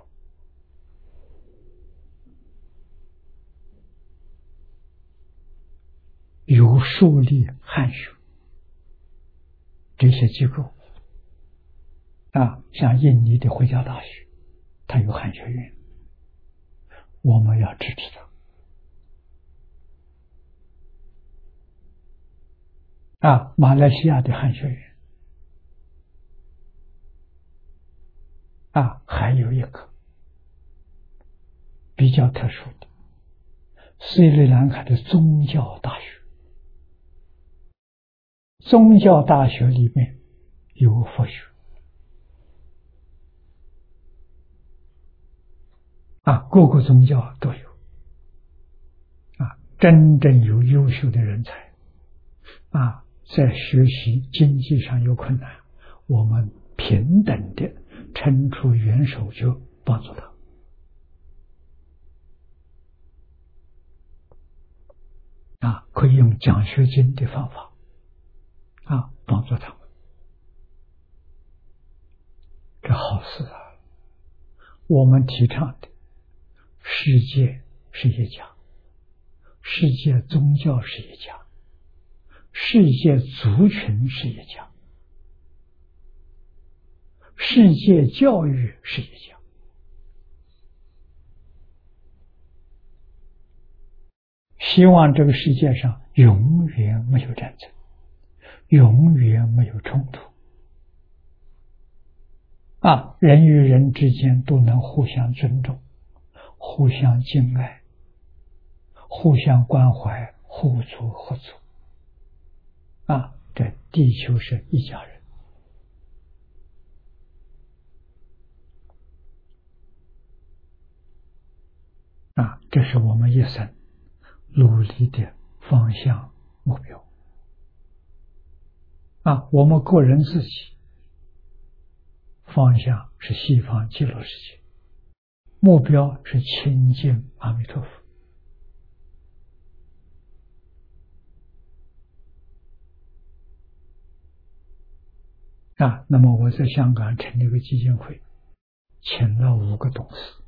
有树立汉学这些机构。啊，像印尼的回教大学，它有汉学院，我们要支持它。啊，马来西亚的汉学院，啊，还有一个比较特殊的斯里兰卡的宗教大学。宗教大学里面有佛学，啊，各个宗教都有，啊，真正有优秀的人才，啊，在学习经济上有困难，我们平等的伸出援手去帮助他。啊，可以用奖学金的方法，啊，帮助他们，这好事啊！我们提倡的世界是一家，世界宗教是一家，世界族群是一家，世界教育是一家。希望这个世界上永远没有战争，永远没有冲突，啊，人与人之间都能互相尊重，互相敬爱，互相关怀，互助合作。啊，这地球是一家人。啊，这是我们一生努力的方向目标。啊，我们个人自己方向是西方极乐世界，目标是亲近阿弥陀佛。啊，那么我在香港成立一个基金会，请了五个董事。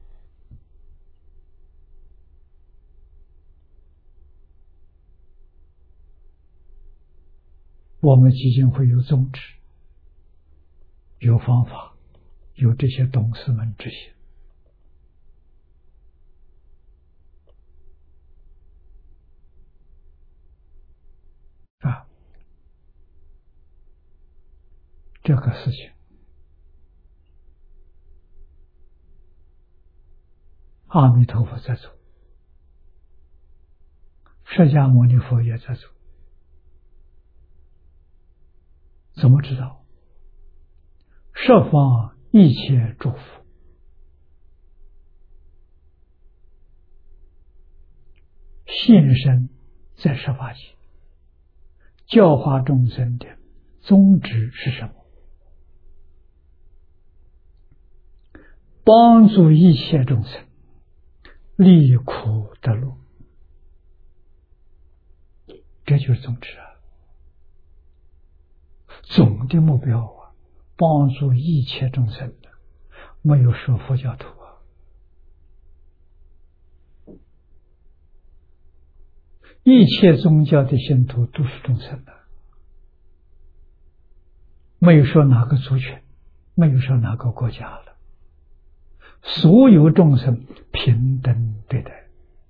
我们基金会有宗旨，有方法，有这些董事们执行。啊，这个事情，阿弥陀佛在做，释迦牟尼佛也在做。怎么知道？设方一切诸佛，现身在十法界，教化众生的宗旨是什么？帮助一切众生离苦得乐，这就是宗旨啊！总的目标啊，帮助一切众生的，没有说佛教徒啊。 一切宗教的信徒都是众生的，没有说哪个族群，没有说哪个国家了，所有众生平等对待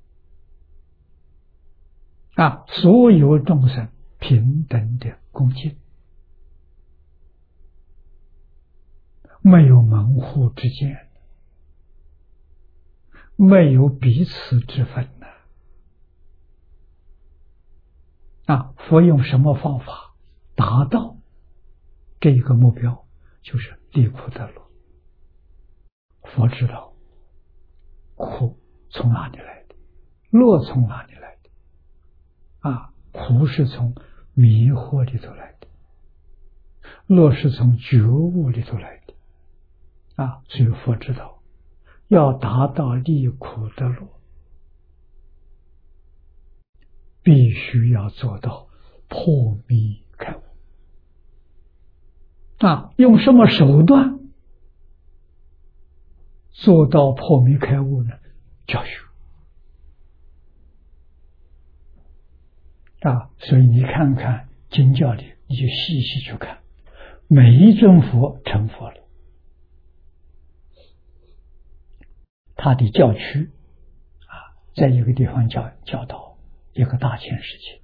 啊，所有众生平等的恭敬，没有门户之见，没有彼此之分呢。啊，佛用什么方法达到这个目标？就是离苦得乐。佛知道苦从哪里来的，乐从哪里来的啊？苦是从迷惑里头来的，乐是从觉悟里头来的啊。所以佛知道要达到离苦得乐，必须要做到破迷开悟啊！用什么手段做到破迷开悟呢？教学啊！所以你看看经教里，你就细细去看，每一尊佛成佛了，他的教区啊，在一个地方教教导一个大千世界，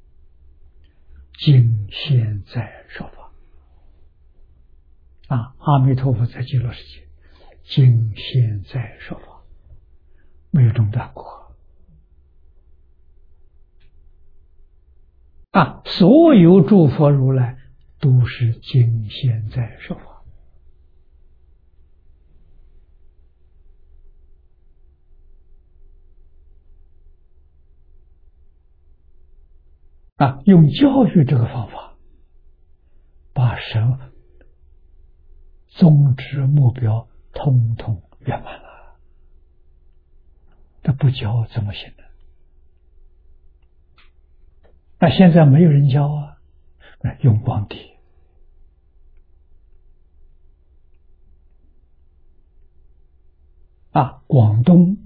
今现在说法啊，阿弥陀佛在极乐世界，今现在说法，没有中断过啊！所有诸佛如来都是今现在说法啊！用教育这个方法，把神宗旨目标通通圆满了。这不教怎么行呢？那现在没有人教啊，用光碟啊，广东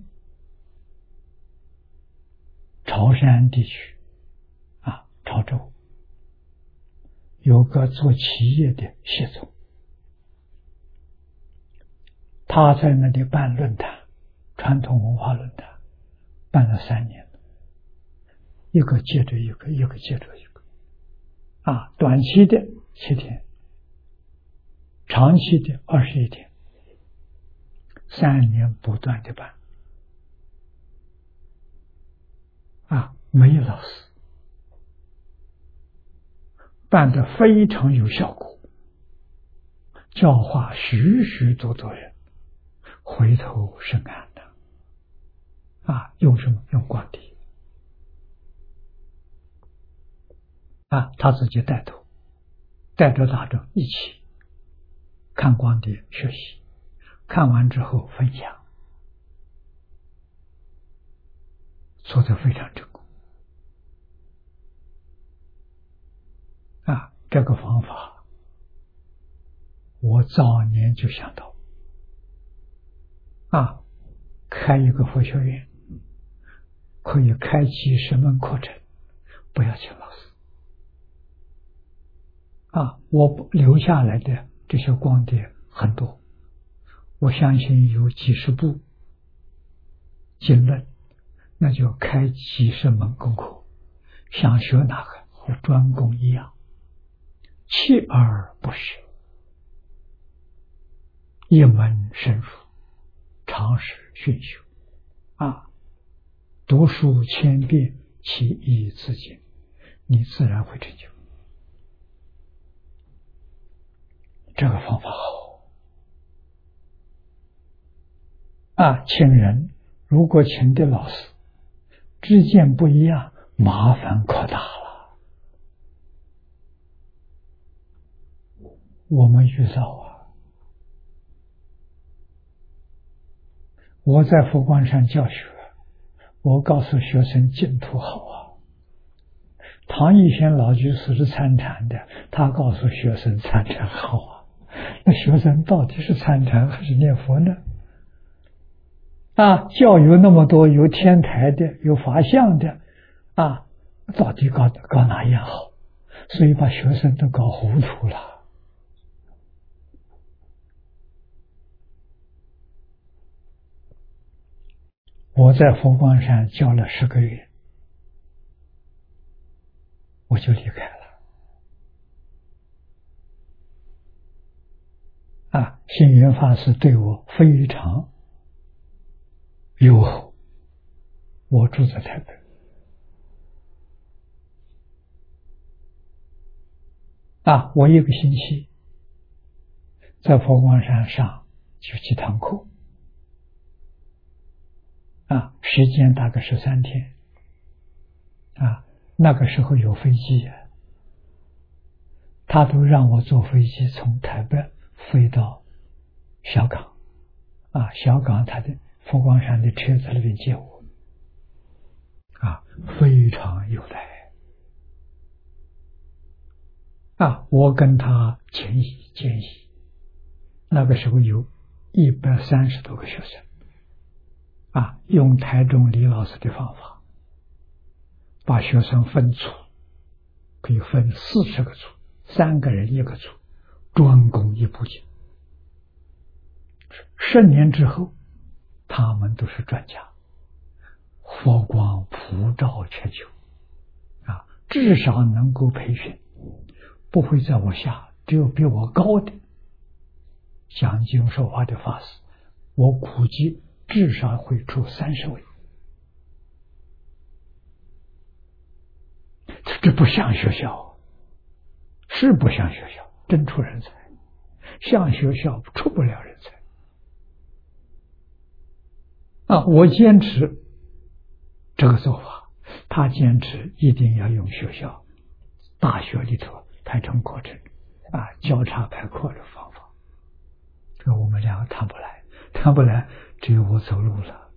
潮汕地区啊，潮州有个做企业的谢总，他在那里办论坛，传统文化论坛，办了三年，一个接着一个，一个接着一个啊，短期的七天，长期的二十一天，三年不断的办啊，没有老师，办得非常有效果，教化许许多多人回头是岸的啊！用什么？用光碟啊！他自己带头，带着大众一起看光碟学习，看完之后分享，做得非常成功啊！这个方法我早年就想到啊，开一个佛学院，可以开几十门课程，不要请老师啊！我留下来的这些光碟很多，我相信有几十部经论，那就开几十门功课，想学哪个要专攻一样，锲而不舍，一门深入，常识熏修啊，读书千遍，其义自见，你自然会成就。这个方法好啊！请人如果请的老师知见不一样，麻烦扩大了。我们遇到啊，我在佛光山教学，我告诉学生净土好啊。唐一贤老居士是参禅的，他告诉学生参禅好啊。那学生到底是参禅还是念佛呢？啊，教有那么多，有天台的，有法相的，啊， 到底搞搞哪样好？所以把学生都搞糊涂了。我在佛光山教了十个月，我就离开了。啊，星云法师对我非常友好。我住在台北，啊，我一个星期在佛光山上就几堂课，啊，时间大概是三天，啊，那个时候有飞机啊，他都让我坐飞机从台北飞到小港，啊，小港他的佛光山的车在那边接我，啊，非常有来，啊，我跟他建议建议，那个时候有一百三十多个学生，啊，用台中李老师的方法，把学生分组，可以分四十个组，三个人一个组，专攻一部经。十年之后，他们都是专家，佛光普照全球，啊，至少能够培训，不会在我下，只有比我高的讲经说法的法师，我估计至少会出三十位。这不像学校，是不像学校，真出人才，像学校出不了人才。啊，我坚持这个做法，他坚持一定要用学校大学里头排成课程，啊，交叉排课的方法。这个我们两个谈不来，谈不来，只有我走路了。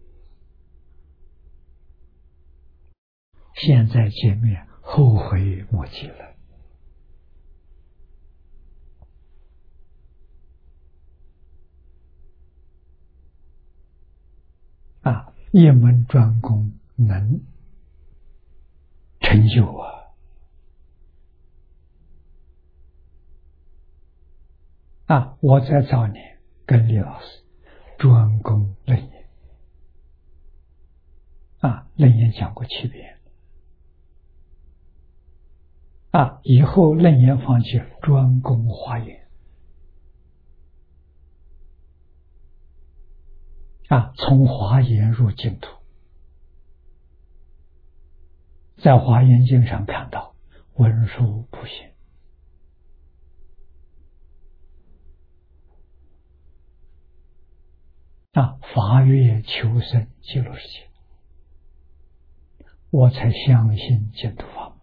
现在见面，后悔莫及了。啊，一门专攻能成就啊！啊，我在早年跟李老师专攻楞严，啊，楞严讲过七遍，啊，以后楞严放弃专攻华严。啊，从华严入净土，在华严经上看到文殊普贤，啊，法月求生极乐世界，我才相信净土法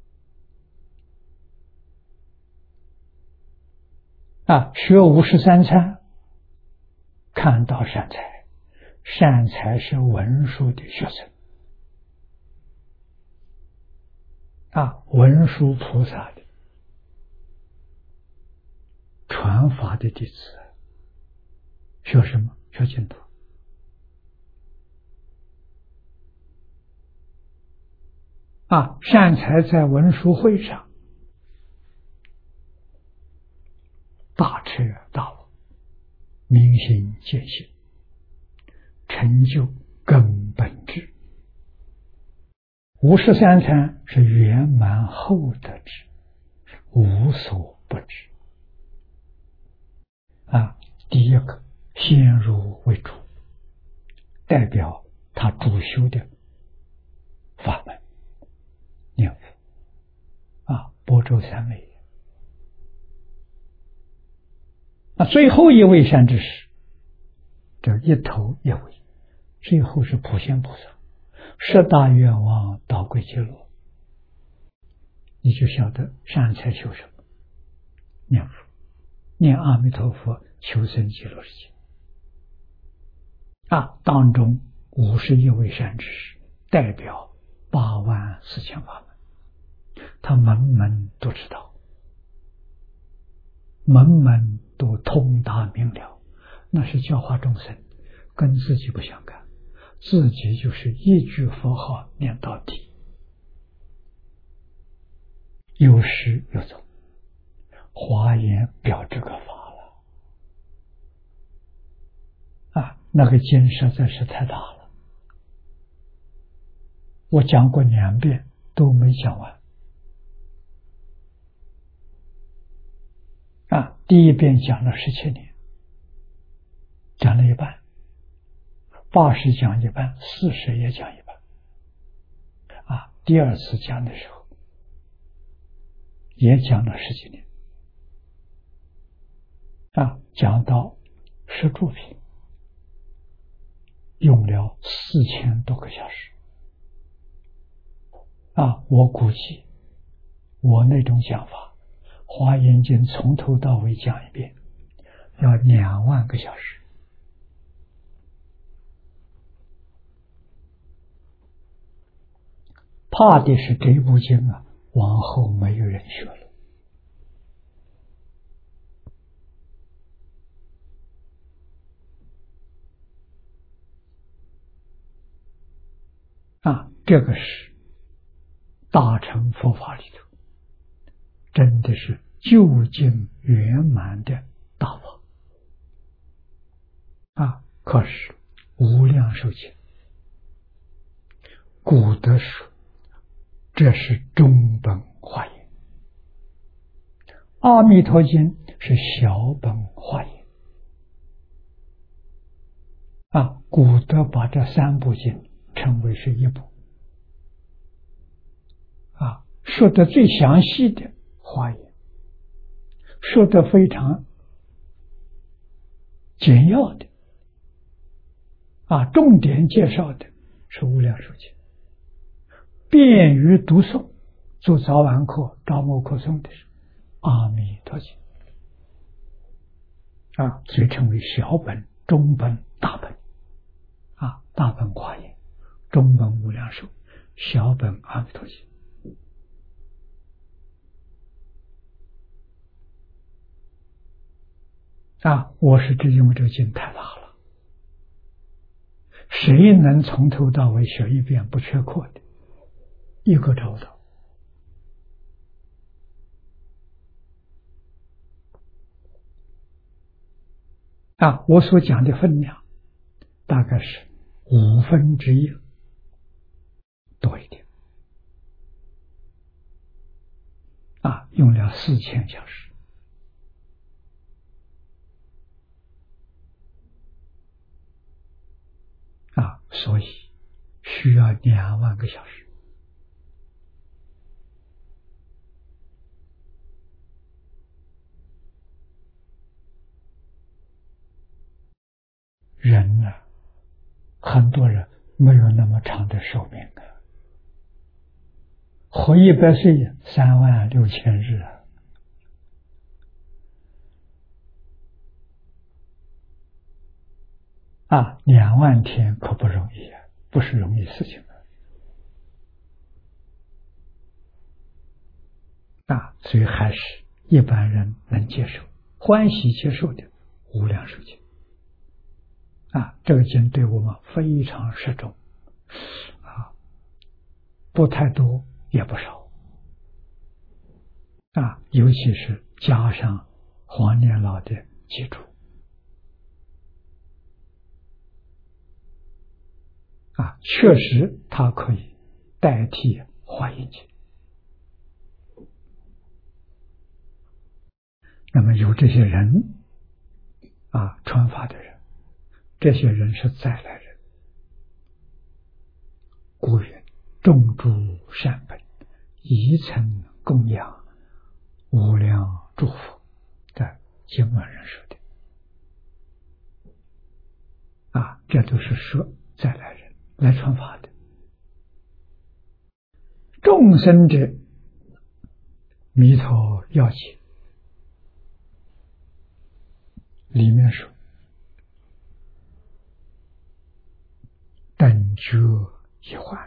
门。啊，学五十三参，看到善财。善财是文殊的学生，啊，文殊菩萨的传法的弟子，学什么？学净土。啊，善财在文殊会上大彻大悟，明心见性，成就根本智。五十三参是圆满后得智，无所不知。啊，第一个先入为主，代表他主修的法门念佛，啊，般舟三昧。啊，最后一位善知识，这一头一尾，最后是普贤菩萨，十大愿望导归极乐，你就晓得善财求什么？念佛，念阿弥陀佛，求生极乐世界。啊，当中五十一位善知识代表八万四千法门，他门门都知道，门门都通达明了，那是教化众生，跟自己不相干，自己就是一句佛号念到底。 有始有终，华严表这个法了啊！那个经实在是太大了，我讲过两遍都没讲完啊！第一遍讲了十七年，讲了一半，八十讲一半，四十也讲一半啊！第二次讲的时候也讲了十几年啊，讲到十住品，用了四千多个小时啊！我估计我那种讲法，华严经从头到尾讲一遍要两万个小时，怕的是这部经啊，往后没有人学了啊！这个是大乘佛法里头真的是究竟圆满的大法啊！可是无量寿经古德说这是中本华严，阿弥陀经是小本华严啊！古德把这三部经称为是一部啊，说的最详细的华严，说的非常简要的啊，重点介绍的是无量寿经，便于读诵，做早晚课、朝暮课诵的是阿弥陀经啊，所以称为小本、中本、大本啊，大本华严，中本无量寿，小本阿弥陀经啊。我是只因为这个经太大了，谁能从头到尾学一遍不缺课的，一个找不到啊！我所讲的分量大概是五分之一多一点啊，用了四千小时啊，所以需要两万个小时人呢、啊，很多人没有那么长的寿命啊，活一百岁三万六千日啊，啊，两万天可不容易啊，不是容易事情啊，啊，所以还是一般人能接受、欢喜接受的无量寿经。啊，这个经对我们非常适中，啊，不太多也不少，啊，尤其是加上黄年老的基础，啊，确实它可以代替华严经。那么有这些人，啊，传法的人。这些人是再来人，故云种诸善本，以曾供养无量诸佛，在经文人说的啊，这都是说再来人来传法的。众生者，弥陀要解里面说，等觉一环，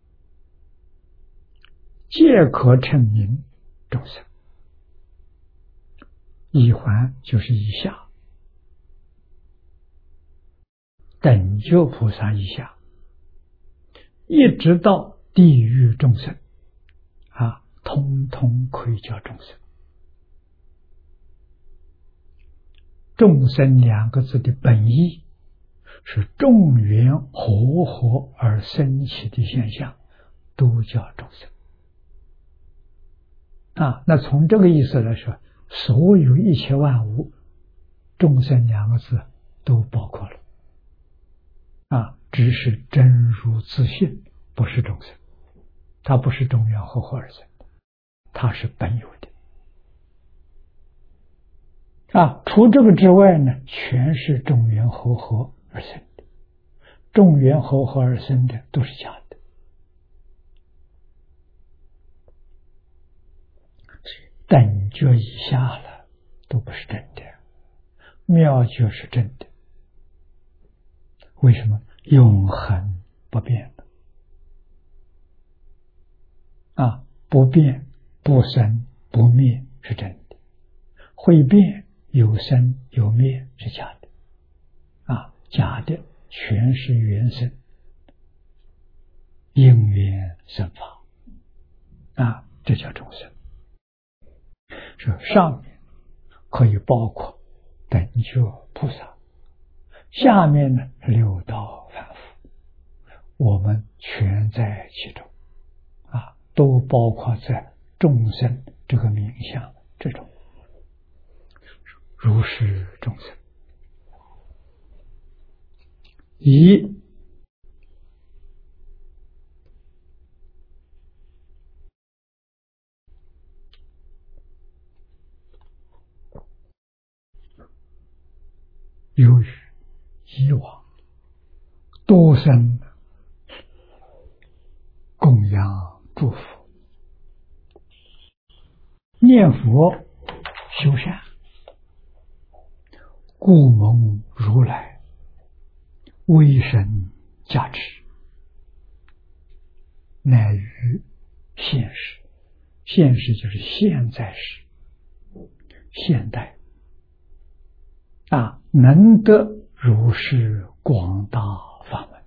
皆可称名众生。一环就是以下，等觉菩萨以下，一直到地狱众生啊， 通通可以叫众生。众生两个字的本意是众缘和合而生起的现象，都叫众生。啊，那从这个意思来说，所有一切万物，众生两个字都包括了。啊，只是真如自性不是众生，它不是众缘和合而生的，它是本有的。啊，除这个之外呢，全是众缘和合而生的，众缘和合而生的都是假的。等觉以下了，都不是真的，妙觉是真的。为什么？永恒不变的啊，不变不生不灭是真的，会变有生有灭是假的啊，假的全是缘生，因缘生法啊，这叫众生。这上面可以包括等觉菩萨，下面呢六道凡夫，我们全在其中啊，都包括在众生这个名相之中。如是众生，以由于以往多生供养祝福，念佛修善，故蒙如来威神加持，乃于现世，现世就是现在时，现代啊，能得如是广大法门。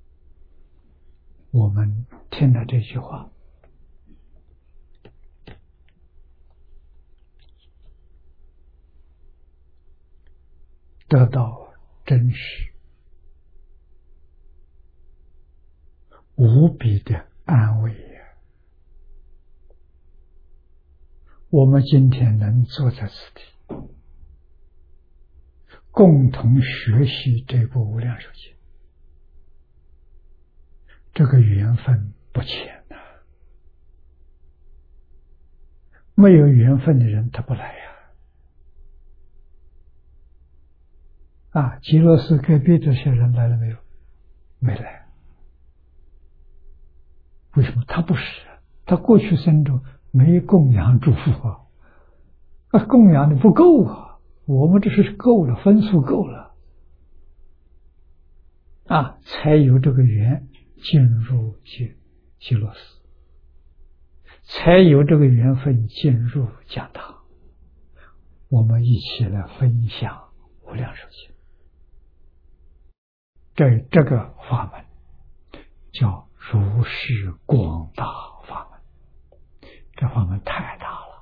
我们听了这句话，得到真实无比的安慰呀！我们今天能坐在此地，共同学习这部《无量寿经》，这个缘分不浅呐、啊！没有缘分的人他不来呀、啊！啊，极乐寺隔壁这些人来了没有？没来。为什么？他不是，他过去生中没供养祝福啊，啊，供养的不够啊。我们这是够了，分数够了啊，才有这个缘进入极极乐寺，才有这个缘分进入讲堂。我们一起来分享无量寿经，这这个法门叫如是广大法门，这法门太大了，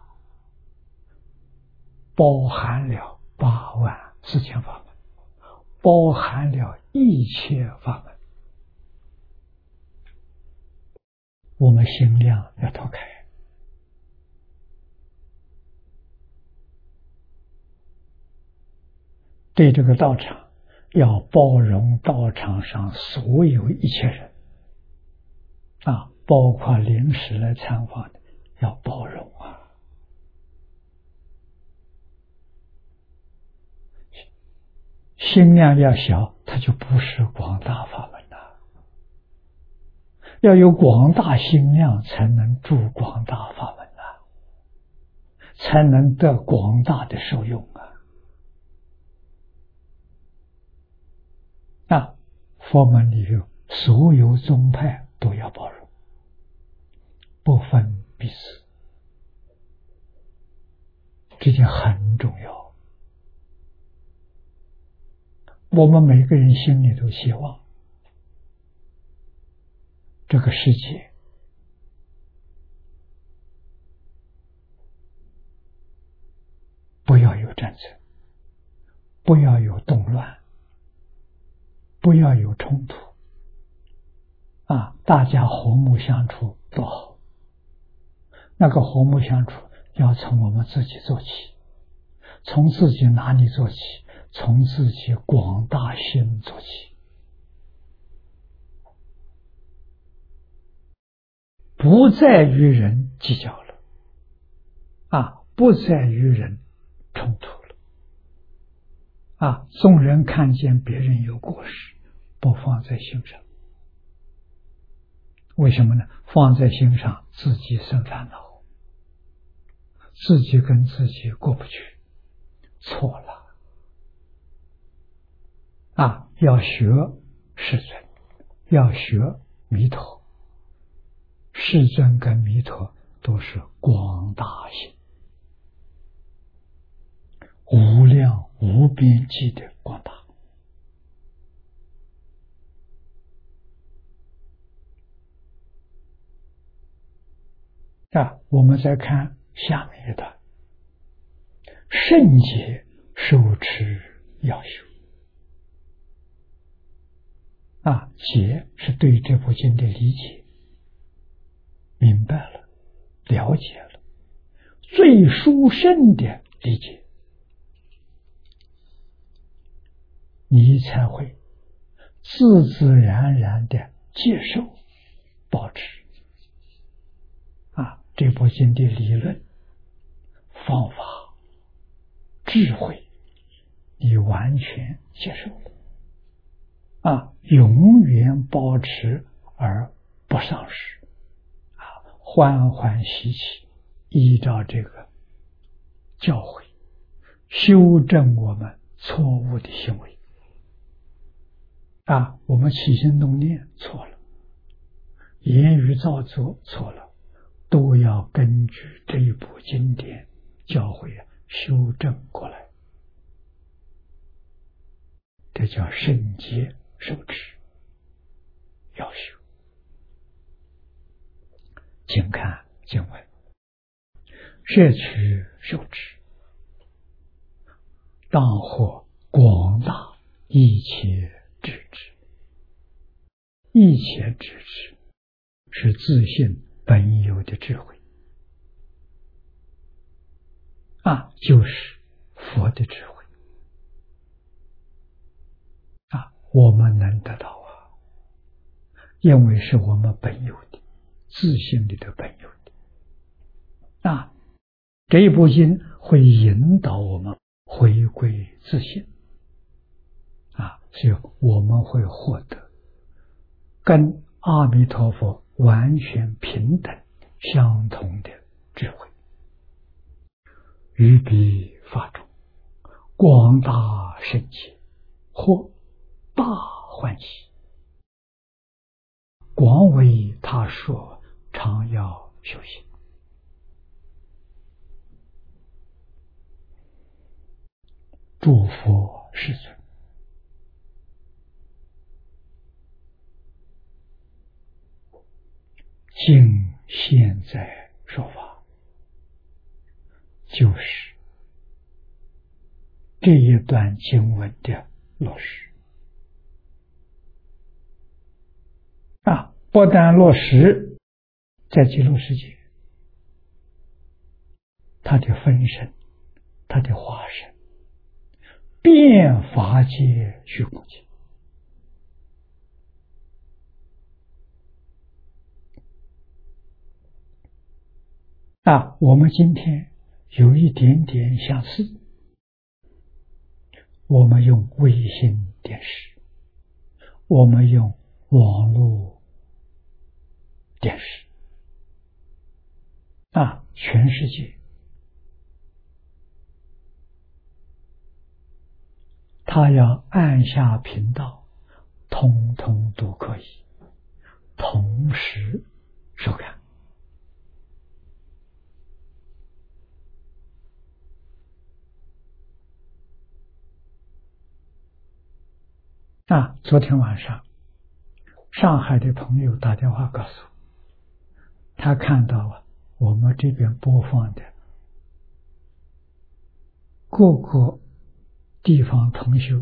包含了八万四千法门，包含了一切法门。我们心量要拓开，对这个道场要包容道场上所有一切人啊，包括临时来参访的，要包容啊。心量要小，它就不是广大法门了。要有广大心量，才能住广大法门啊，才能得广大的受用啊。啊，佛门里头所有宗派都要包容，不分彼此，这点很重要。我们每个人心里都希望这个世界选择，不要有动乱，不要有冲突啊，大家和睦相处多好。那个和睦相处要从我们自己做起，从自己哪里做起？从自己广大心做起，不再与人计较了啊，不再与人冲突了啊！众人看见别人有过失，不放在心上，为什么呢？放在心上，自己生烦恼，自己跟自己过不去，错了啊！要学世尊，要学弥陀，世尊跟弥陀都是广大心，无量无边际的广大啊！我们再看下面一段，圣洁受持要修啊，解是对这部经的理解，明白了，了解了，最殊胜的理解，你才会自自然然的接受保持啊这部经的理论方法智慧，你完全接受了啊，永远保持而不丧失啊，欢欢喜喜依照这个教诲修正我们错误的行为啊，我们起心动念错了，言语造作错了，都要根据这一部经典教诲修正过来，这叫圣洁受持要修。请看经文，摄取受持，当获广大一切智智。一切智智是自信本有的智慧啊，就是佛的智慧啊，我们能得到啊，因为是我们本有的，自信里的本有的啊。这一部经会引导我们回归自信啊，所以我们会获得跟阿弥陀佛完全平等相同的智慧，于彼法中广大圣洁，或大欢喜，广为他说，常要修行。诸佛世尊，今现在说法，就是这一段经文的落实啊，不但落实在极乐世界，它的分身，它的化身，遍法界虚空界啊，我们今天有一点点相似，我们用卫星电视，我们用网络电视啊，全世界他要按下频道，通通都可以同时收看啊。昨天晚上上海的朋友打电话告诉我，他看到我们这边播放的各个地方同修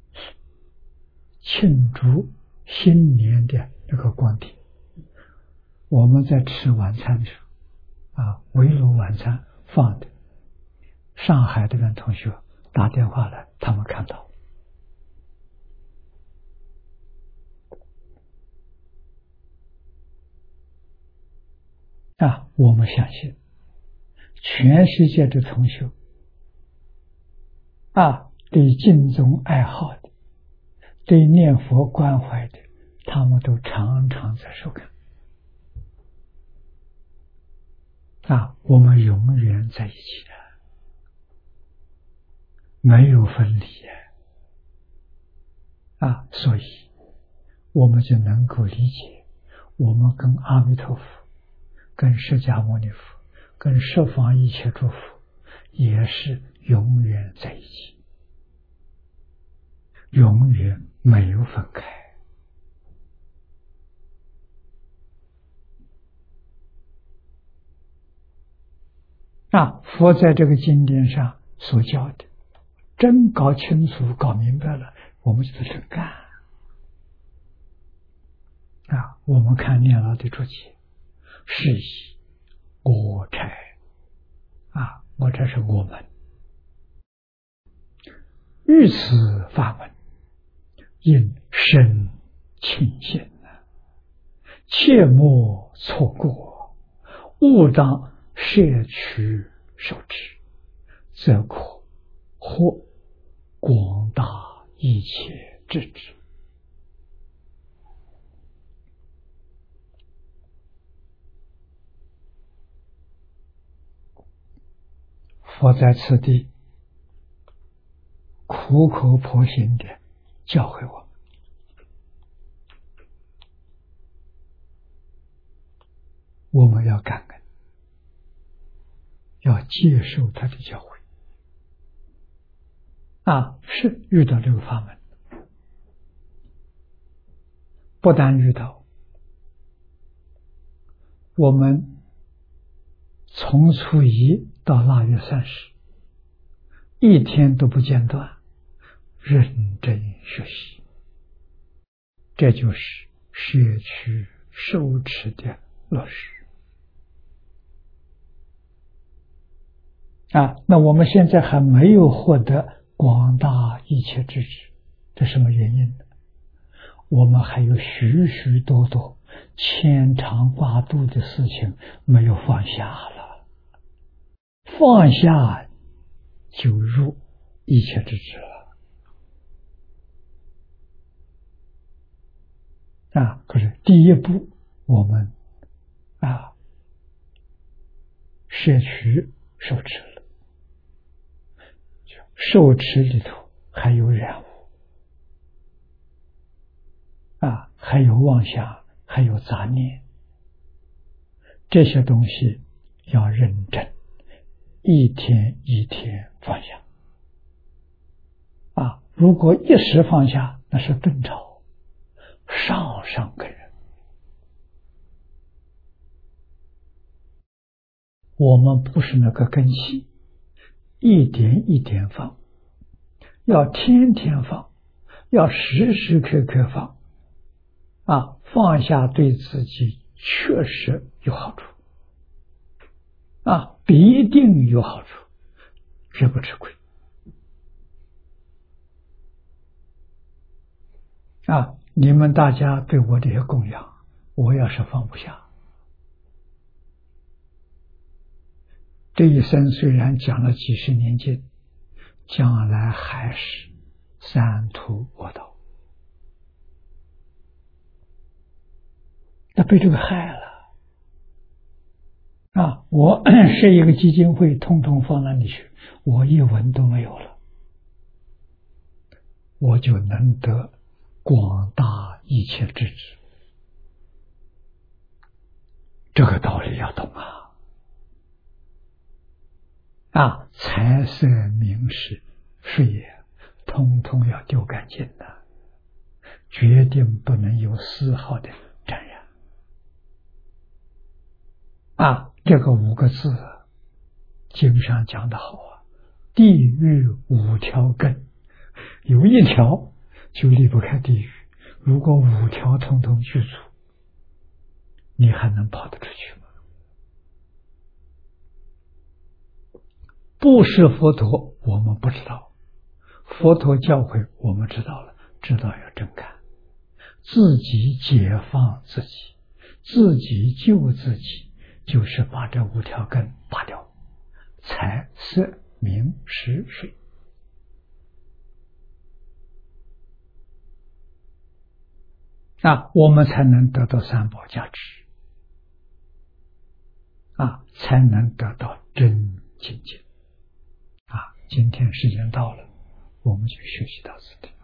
庆祝新年的这个光碟，我们在吃晚餐的时候啊，围炉晚餐放的，上海这边同学打电话来，他们看到啊，我们相信全世界的同学啊，对敬宗爱好的，对念佛关怀的，他们都常常在收看啊，我们永远在一起的，没有分离啊，所以我们就能够理解，我们跟阿弥陀佛、跟释迦牟尼佛、跟十方一切诸佛也是永远在一起，永远没有分开啊！佛在这个经典上所教的，真搞清楚、搞明白了，我们就去干啊！我们看念老的注解，是以我差啊，我这是我们于此法门，应深庆幸，切莫错过，勿当摄取受持，则可获广大一切智智。佛在此地苦口婆心的教诲我们，我们要感恩，要接受他的教诲啊！是遇到这个法门，不但遇到，我们从初一到腊月三十，一天都不间断，认真学习，这就是摄取受持的落实啊！那我们现在还没有获得广大一切智智，这什么原因呢？我们还有许许多多牵肠挂肚的事情没有放下了，放下就入一切智智了啊！可是第一步，我们啊摄取受持了，受持里头还有染污啊，还有妄想，还有杂念，这些东西要认真，一天一天放下啊！如果一时放下，那是顿超，上上根人。我们不是那个根系，一点一点放，要天天放，要时时刻刻放啊！放下对自己确实有好处啊，必定有好处，绝不吃亏啊！你们大家对我这些供养，我要是放不下，这一生虽然讲了几十年经，将来还是三途恶道，那被这个害了啊！我设一个基金会，通通放那里去，我一文都没有了，我就能得广大一切智智。这个道理要懂啊！啊，财色名食睡也，通通要丢干净的，决定不能有丝毫的沾染啊！这个五个字经上讲得好啊， 地狱五条根，有一条就离不开地狱。如果五条通通具足，你还能跑得出去吗？不是佛陀，我们不知道；佛陀教诲，我们知道了，知道要真干，自己解放自己，自己救自己，就是把这五条根拔掉，财色名食睡。啊，我们才能得到三宝价值，啊，才能得到真境界。啊，今天时间到了，我们就学习到此地。